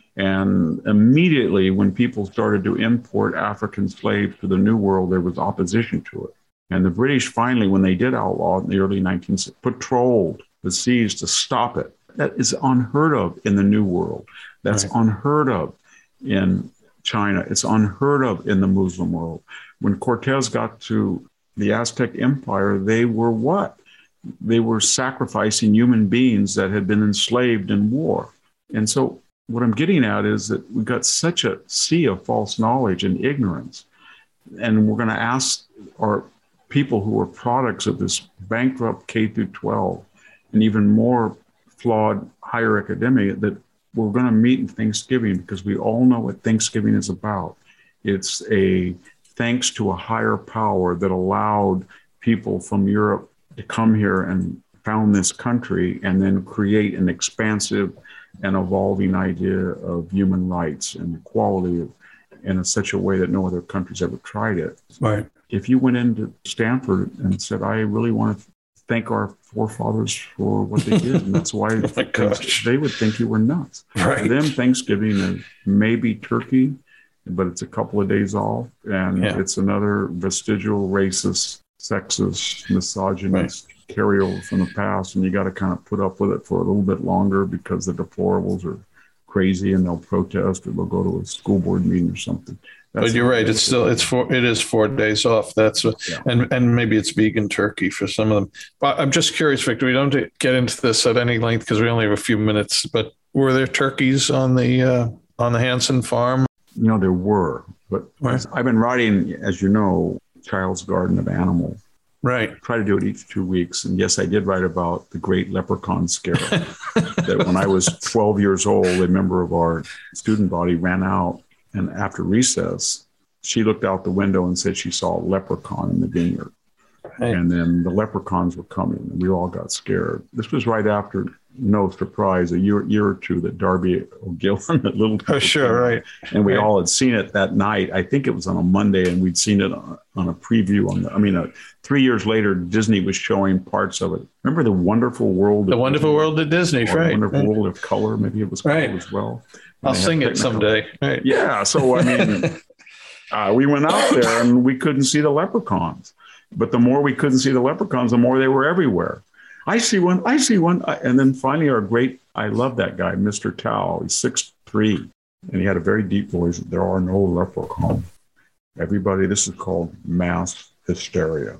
And immediately when people started to import African slaves to the New World, there was opposition to it. And the British finally, when they did outlaw it in the early nineteen sixties, patrolled the seas to stop it. That is unheard of in the New World. That's right. unheard of in China. It's unheard of in the Muslim world. When Cortez got to the Aztec Empire, they were what? They were sacrificing human beings that had been enslaved in war. And so what I'm getting at is that we've got such a sea of false knowledge and ignorance. And we're going to ask our people who are products of this bankrupt K through twelve and even more flawed higher academia that we're going to meet in Thanksgiving, because we all know what Thanksgiving is about. It's a thanks to a higher power that allowed people from Europe to come here and found this country and then create an expansive and evolving idea of human rights and equality in a, such a way that no other country's ever tried it. Right. If you went into Stanford and said, I really want to thank our forefathers for what they did, and that's why oh they would think you were nuts. Right. For them, Thanksgiving is maybe turkey, but it's a couple of days off, and yeah. it's another vestigial, racist, sexist, misogynist right. carryover from the past, and you got to kind of put up with it for a little bit longer because the deplorables are crazy and they'll protest or they'll go to a school board meeting or something. That's but you're right. It's still it's four. It is four days off. That's what, yeah. and and maybe it's vegan turkey for some of them. But I'm just curious, Victor. We don't get into this at any length because we only have a few minutes. But were there turkeys on the uh, on the Hansen farm? You know, there were. But right. I've been writing, as you know, Child's Garden of Animals. Right. I try to do it each two weeks. And yes, I did write about the great leprechaun scare. That when I was twelve years old, a member of our student body ran out. And after recess, she looked out the window and said she saw a leprechaun in the vineyard. Right. And then the leprechauns were coming, and we all got scared. This was right after, no surprise, a year, year or two that Darby O'Gillen, that little. Oh, sure, right. And we right. all had seen it that night. I think it was on a Monday, and we'd seen it on, on a preview on the. I mean, uh, three years later, Disney was showing parts of it. Remember the Wonderful World? The Wonderful Disney? World of Disney, right? Wonderful right. World of Color, maybe it was called right. as well. I'll sing it someday. Right. Yeah. So, I mean, uh, we went out there and we couldn't see the leprechauns. But the more we couldn't see the leprechauns, the more they were everywhere. I see one. I see one. And then finally, our great, I love that guy, Mister Tao. He's six three. And he had a very deep voice. There are no leprechauns. Everybody, this is called mass hysteria.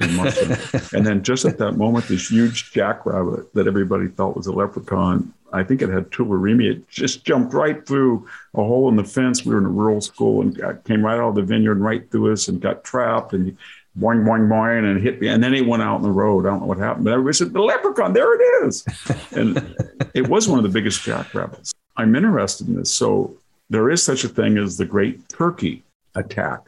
And then just at that moment, this huge jackrabbit that everybody thought was a leprechaun, I think it had tularemia. It just jumped right through a hole in the fence. We were in a rural school and got, came right out of the vineyard and right through us and got trapped and boing, boing, boing, and hit me. And then it went out in the road. I don't know what happened, but everybody said, the leprechaun, there it is. And it was one of the biggest jackrabbits. I'm interested in this. So there is such a thing as the Great Turkey Attack.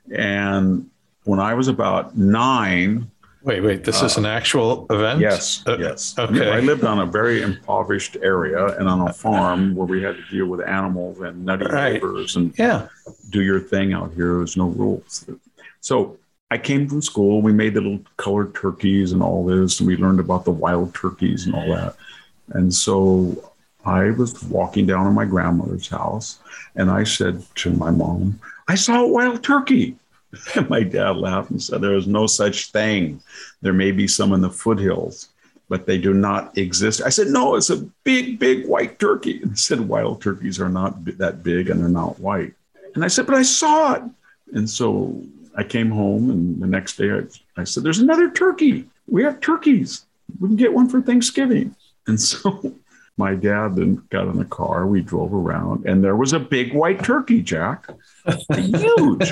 And when I was about nine. Wait, wait, this uh, is an actual event? Yes, uh, yes. Okay. I lived on a very impoverished area and on a farm where we had to deal with animals and nutty right. neighbors and yeah. do your thing out here. There's no rules. So I came from school. We made the little colored turkeys and all this, and we learned about the wild turkeys and all that. And so I was walking down to my grandmother's house, and I said to my mom, I saw a wild turkey. And my dad laughed and said, there is no such thing. There may be some in the foothills, but they do not exist. I said, no, it's a big, big white turkey. And he said, wild turkeys are not that big and they're not white. And I said, but I saw it. And so I came home, and the next day I, I said, there's another turkey. We have turkeys. We can get one for Thanksgiving. And so my dad then got in the car. We drove around, and there was a big white turkey, Jack. Huge.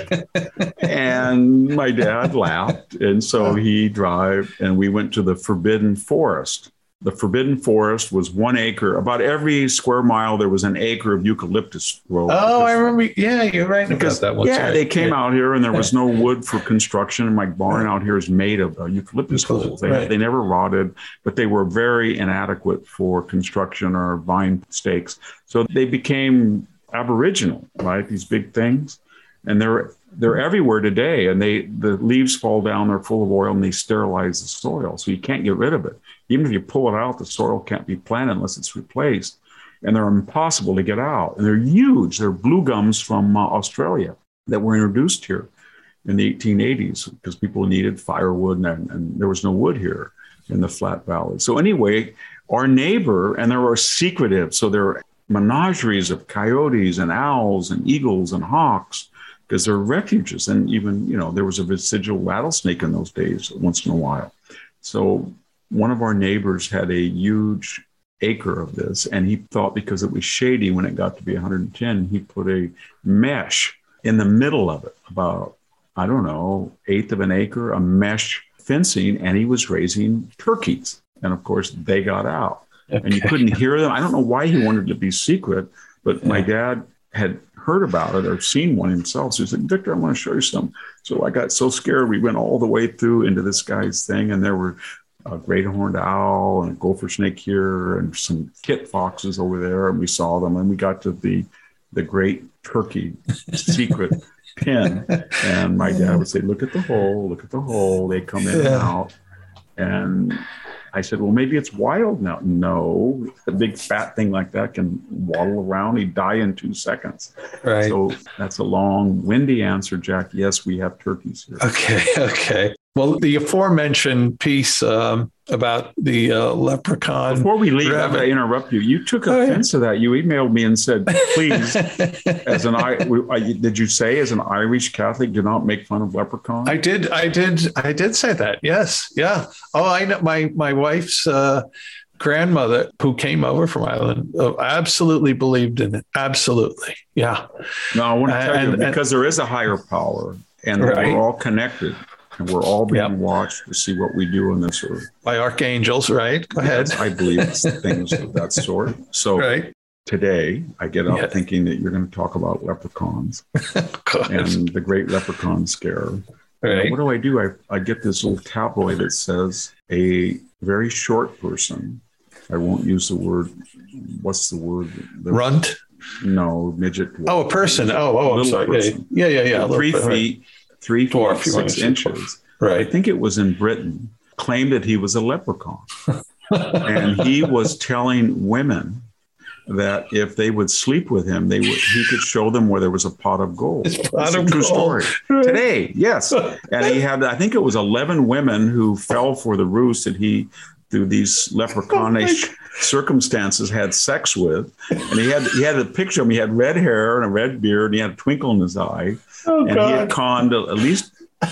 And my dad laughed. And so he drove, and we went to the Forbidden Forest. The Forbidden Forest was one acre. About every square mile, there was an acre of eucalyptus grove. Oh, because, I remember. Yeah, you're right because, about that one. Yeah, right. they came yeah. out here and there was no wood for construction. And my barn out here is made of uh, eucalyptus poles. They, right. they never rotted, but they were very inadequate for construction or vine stakes. So they became aboriginal, right? These big things. And they're they're everywhere today. And they the leaves fall down, they're full of oil, and they sterilize the soil. So you can't get rid of it. Even if you pull it out, the soil can't be planted unless it's replaced. And they're impossible to get out. And they're huge. They're blue gums from uh, Australia that were introduced here in the eighteen eighties because people needed firewood and, and there was no wood here in the Flat Valley. So anyway, our neighbor, and they were secretive. So there were menageries of coyotes and owls and eagles and hawks because they're refuges. And even, you know, there was a residual rattlesnake in those days once in a while. So one of our neighbors had a huge acre of this, and he thought because it was shady when it got to be one hundred ten, he put a mesh in the middle of it, about, I don't know, eighth of an acre, a mesh fencing, and he was raising turkeys. And of course, they got out. Okay. And you couldn't hear them. I don't know why he wanted to be secret, but yeah. my dad had heard about it or seen one himself. So he said, Victor, I want to show you some. So I got so scared. We went all the way through into this guy's thing, and there were a great horned owl and a gopher snake here and some kit foxes over there. And we saw them, and we got to the, the great turkey secret pen. And my dad would say, look at the hole, look at the hole. They come in yeah. and out. And I said, well, maybe it's wild now. No, a big fat thing like that can waddle around. He'd die in two seconds. Right. So that's a long, windy answer, Jack. Yes, we have turkeys here. Okay. Okay. Well, the aforementioned piece um, about the uh, leprechaun. Before we leave, I interrupt you. You took offense oh, yeah. to that. You emailed me and said, please, as an I, did you say as an Irish Catholic, do not make fun of leprechauns? I did. I did. I did say that. Yes. Yeah. Oh, I know. My my wife's uh, grandmother, who came over from Ireland, uh, absolutely believed in it. Absolutely. Yeah. No, I want to tell and, you because and, there is a higher power, and right. we're all connected. And we're all being yep. watched to see what we do on this earth. By archangels, right? Go yes, ahead. I believe it's things of that sort. So right. today, I get up yeah. thinking that you're going to talk about leprechauns and the great leprechaun scare. Right. What do I do? I, I get this little tabloid that says a very short person. I won't use the word. What's the word? The, Runt? No, midget. Oh, a person. Oh, oh, I'm sorry. Person. Yeah, yeah, yeah. Three feet. Right. Three feet, six inches. Right. I think it was in Britain, claimed that he was a leprechaun. And he was telling women that if they would sleep with him, they would, he could show them where there was a pot of gold. It's pot of a true gold. Story. Today, yes. And he had, I think it was eleven women who fell for the ruse that he, through these leprechaunish circumstances, had sex with. And he had he had a picture of him. He had red hair and a red beard, and he had a twinkle in his eye. Oh, and God. He had conned at least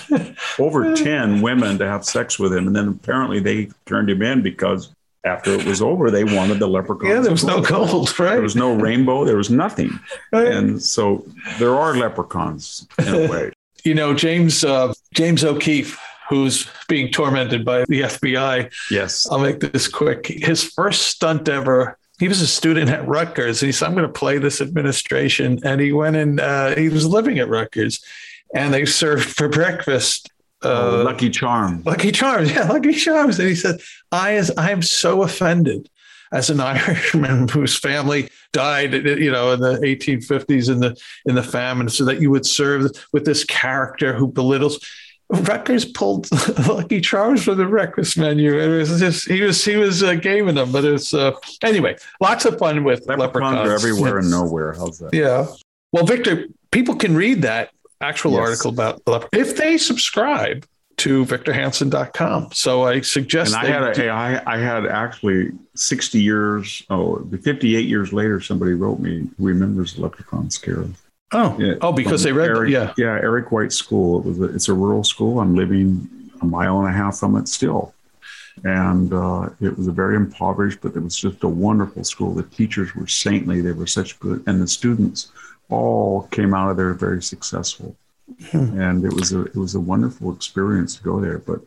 over ten women to have sex with him. And then apparently they turned him in because after it was over, they wanted the leprechaun. Yeah, there was no gold, right? There was no rainbow. There was nothing. Right. And so there are leprechauns in a way. You know, James uh, James O'Keefe, who's being tormented by the F B I. Yes. I'll make this quick. His first stunt ever, he was a student at Rutgers. He said, I'm going to play this administration. And he went in, uh, he was living at Rutgers, and they served for breakfast. Uh, oh, Lucky Charms. Lucky Charms. Yeah, Lucky Charms. And he said, I, is, I am so offended as an Irishman whose family died, you know, in the eighteen fifties in the, in the famine, so that you would serve with this character who belittles. Rutgers pulled Lucky Charms from the breakfast menu. It was just he was he was uh, gaming them, but it's uh, anyway. Lots of fun with leprechauns. Leprechauns are everywhere and nowhere. How's that? Yeah. Well, Victor, people can read that actual yes. article about leprechauns if they subscribe to victor hansen dot com. So I suggest. And I had a, I, I had actually sixty years, oh, fifty-eight years later, somebody wrote me who remembers the leprechaun scare. Oh, yeah, oh, because they read, Eric, yeah, yeah. Eric White School. It was. A, it's a rural school. I'm living a mile and a half from it still, and uh, it was a very impoverished, but it was just a wonderful school. The teachers were saintly. They were such good, and the students all came out of there very successful. Hmm. And it was a it was a wonderful experience to go there. But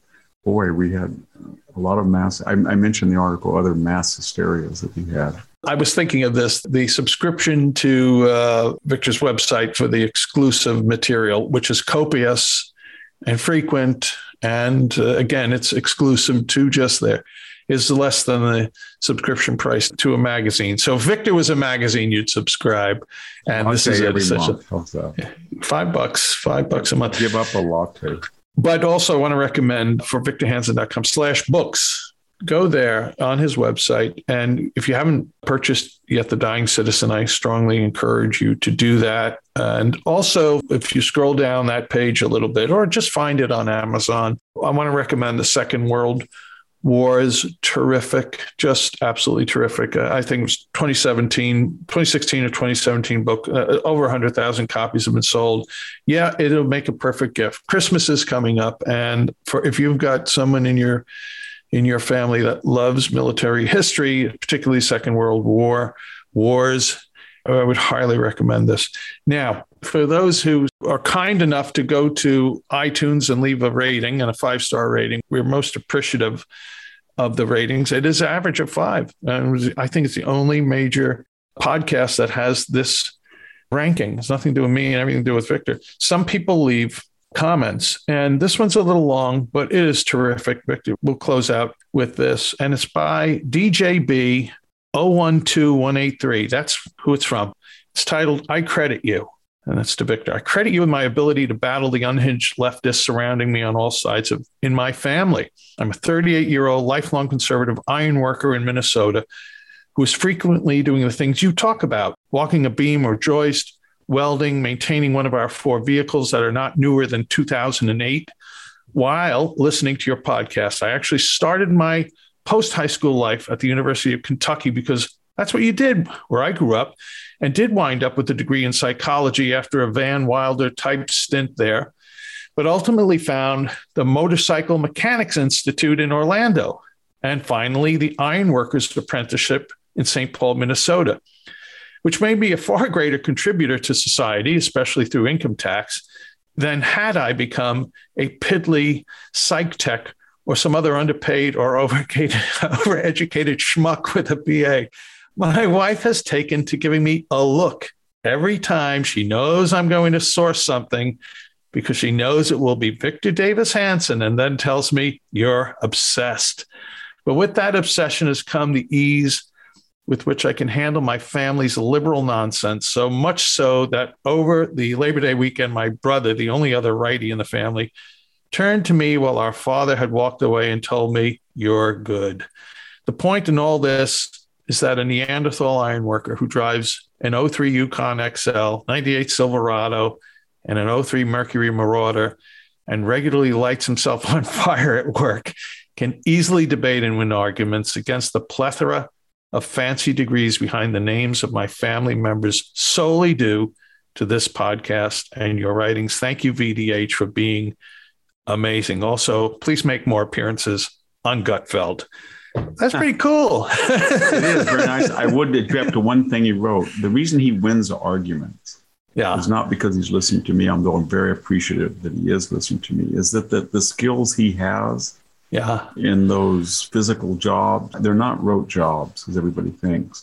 boy, we had a lot of mass. I, I mentioned the article, other mass hysterias that we had. I was thinking of this, the subscription to uh, Victor's website for the exclusive material, which is copious and frequent. And uh, again, it's exclusive to just there, is less than the subscription price to a magazine. So if Victor was a magazine, you'd subscribe. And I'll this is every a, month. How's that? Five bucks, five bucks a month. Give up a latte. But also I want to recommend for victorhansen.com slash books. Go there on his website. And if you haven't purchased yet The Dying Citizen, I strongly encourage you to do that. And also, if you scroll down that page a little bit, or just find it on Amazon, I want to recommend The Second World War. Is terrific, just absolutely terrific. Uh, I think it was twenty seventeen, twenty sixteen or twenty seventeen book. Uh, over one hundred thousand copies have been sold. Yeah, it'll make a perfect gift. Christmas is coming up. And for if you've got someone in your in your family that loves military history, particularly Second World War, wars, I would highly recommend this. Now, for those who are kind enough to go to iTunes and leave a rating and a five-star rating, we're most appreciative of the ratings. It is an average of five. And I think it's the only major podcast that has this ranking. It's nothing to do with me and everything to do with Victor. Some people leave comments, and this one's a little long, but it is terrific. Victor, we'll close out with this, and it's by D J B zero one two one eight three. That's who it's from. It's titled, I Credit You, and that's to Victor. I credit you with my ability to battle the unhinged leftists surrounding me on all sides of in my family. I'm a thirty-eight-year-old lifelong conservative iron worker in Minnesota who is frequently doing the things you talk about, walking a beam or joist, welding, maintaining one of our four vehicles that are not newer than two thousand eight, while listening to your podcast. I actually started my post-high school life at the University of Kentucky because that's what you did where I grew up, and did wind up with a degree in psychology after a Van Wilder type stint there, but ultimately found the Motorcycle Mechanics Institute in Orlando, and finally the Ironworkers Apprenticeship in Saint Paul, Minnesota, which made me a far greater contributor to society, especially through income tax, than had I become a piddly psych tech or some other underpaid or overeducated, overeducated schmuck with a B A. My wife has taken to giving me a look every time she knows I'm going to source something, because she knows it will be Victor Davis Hansen, and then tells me, you're obsessed. But with that obsession has come the ease with which I can handle my family's liberal nonsense, so much so that over the Labor Day weekend, my brother, the only other righty in the family, turned to me while our father had walked away and told me, you're good. The point in all this is that a Neanderthal ironworker who drives an oh three Yukon X L, ninety-eight Silverado, and an oh three Mercury Marauder, and regularly lights himself on fire at work, can easily debate and win arguments against the plethora of fancy degrees behind the names of my family members solely due to this podcast and your writings. Thank you, V D H, for being amazing. Also, please make more appearances on Gutfeld. That's pretty cool. It is very nice. I would object to one thing he wrote. The reason he wins arguments yeah. is not because he's listening to me, although I'm very appreciative that he is listening to me, is that the, the skills he has yeah. in those physical jobs, they're not rote jobs, as everybody thinks.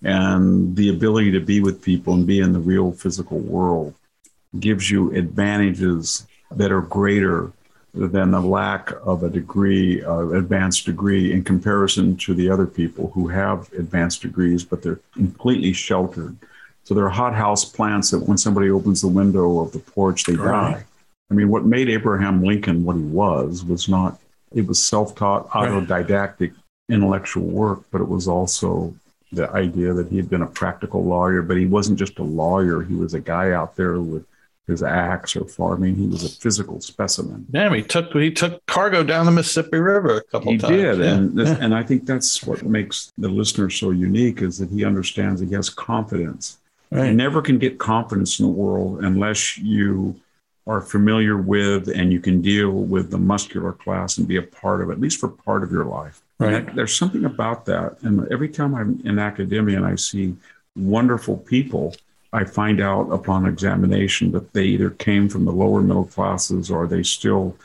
And the ability to be with people and be in the real physical world gives you advantages that are greater than the lack of a degree, uh, advanced degree, in comparison to the other people who have advanced degrees, but they're completely sheltered. So they're hothouse plants that when somebody opens the window of the porch, they right. die. I mean, what made Abraham Lincoln what he was was not, it was self-taught, autodidactic, intellectual work, but it was also the idea that he had been a practical lawyer, but he wasn't just a lawyer. He was a guy out there with his axe or farming. He was a physical specimen. Damn, he took he took cargo down the Mississippi River a couple he times. He did, yeah. and this, and I think that's what makes the listener so unique, is that he understands, he has confidence. Right. You never can get confidence in the world unless you are familiar with and you can deal with the muscular class and be a part of it, at least for part of your life. Right. That, there's something about that. And every time I'm in academia and I see wonderful people, I find out upon examination that they either came from the lower middle classes or they still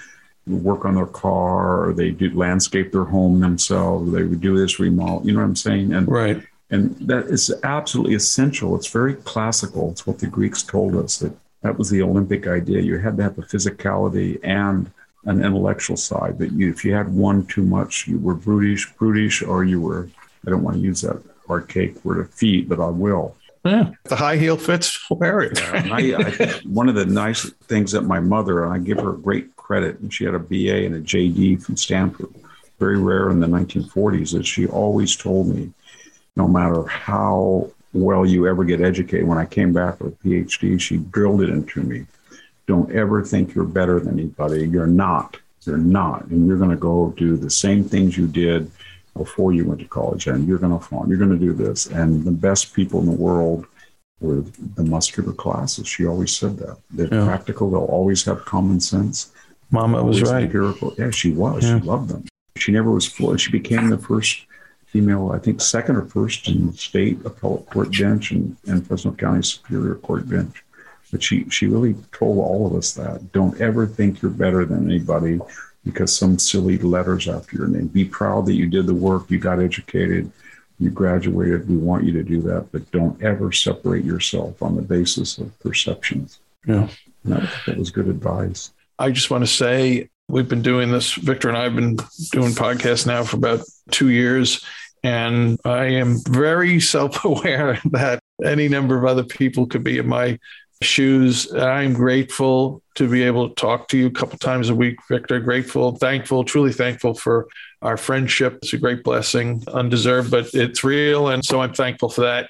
work on their car, or they do landscape their home themselves. They would do this remodel. You know what I'm saying? And right. And that is absolutely essential. It's very classical. It's what the Greeks told us, that that was the Olympic idea. You had to have the physicality and an intellectual side. That you, if you had one too much, you were brutish, brutish, or you were, I don't want to use that archaic word of feet, but I will. Yeah, the high heel fits, wear it. Yeah, I, I, one of the nice things that my mother, and I give her great credit, and she had a B A and a J D from Stanford, very rare in the nineteen forties, that she always told me, no matter how well you ever get educated, when I came back with a P H D, she drilled it into me. Don't ever think you're better than anybody. You're not. You're not. And you're going to go do the same things you did before you went to college, and you're going to farm. You're going to do this. And the best people in the world were the muscular classes. She always said that. They're yeah. practical. They'll always have common sense. Mama was right. Empirical. Yeah, she was. Yeah. She loved them. She never was full. She became the first female, I think second or first in the state appellate court bench and, and Fresno County Superior Court bench. But she, she really told all of us that. Don't ever think you're better than anybody because some silly letters after your name. Be proud that you did the work, you got educated, you graduated. We want you to do that, but don't ever separate yourself on the basis of perceptions. Yeah. And that, that was good advice. I just want to say we've been doing this, Victor and I have been doing podcasts now for about two years. And I am very self-aware that any number of other people could be in my shoes. I'm grateful to be able to talk to you a couple times a week, Victor. Grateful, thankful, truly thankful for our friendship. It's a great blessing, undeserved, but it's real. And so I'm thankful for that.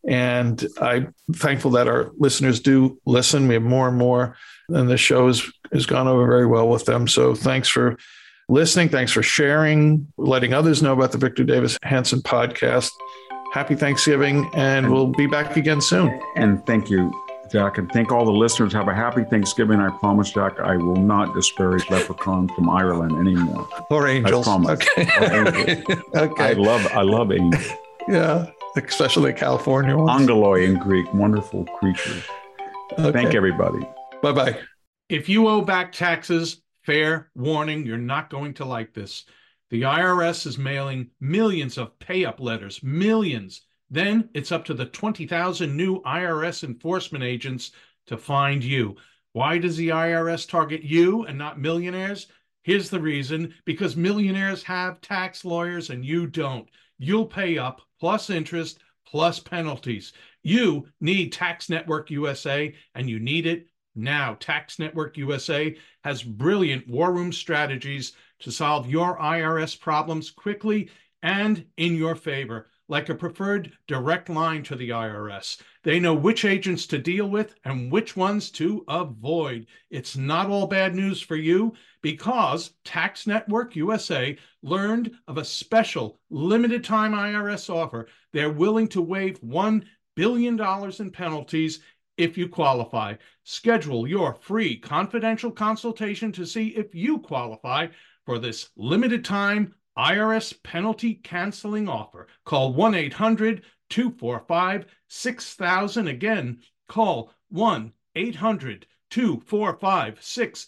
And I'm thankful that our listeners do listen. We have more and more, and the show has, has gone over very well with them. So thanks for listening. Thanks for sharing, letting others know about the Victor Davis Hanson podcast. Happy Thanksgiving, and we'll be back again soon. And thank you, Jack, and thank all the listeners. Have a happy Thanksgiving. I promise, Jack, I will not disparage leprechauns from Ireland anymore. Or angels. I promise. Okay. Or angels. Okay. I love, I love angels. Yeah, especially California ones. Angeloi in Greek, wonderful creatures. Okay. Thank everybody. Bye-bye. If you owe back taxes, fair warning, you're not going to like this. The I R S is mailing millions of pay-up letters, millions. Then it's up to the twenty thousand new I R S enforcement agents to find you. Why does the I R S target you and not millionaires? Here's the reason: because millionaires have tax lawyers and you don't. You'll pay up, plus interest, plus penalties. You need Tax Network U S A, and you need it now. Tax Network U S A has brilliant war room strategies to solve your I R S problems quickly and in your favor, like a preferred direct line to the I R S. They know which agents to deal with and which ones to avoid. It's not all bad news for you, because Tax Network U S A learned of a special limited time I R S offer. They're willing to waive one billion dollars in penalties if you qualify. Schedule your free confidential consultation to see if you qualify for this limited time I R S penalty canceling offer. Call one eight hundred two four five six thousand. Again, call one eight hundred two four five six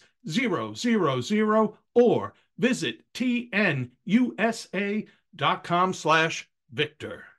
thousand or visit T N U S A dot com slash Victor.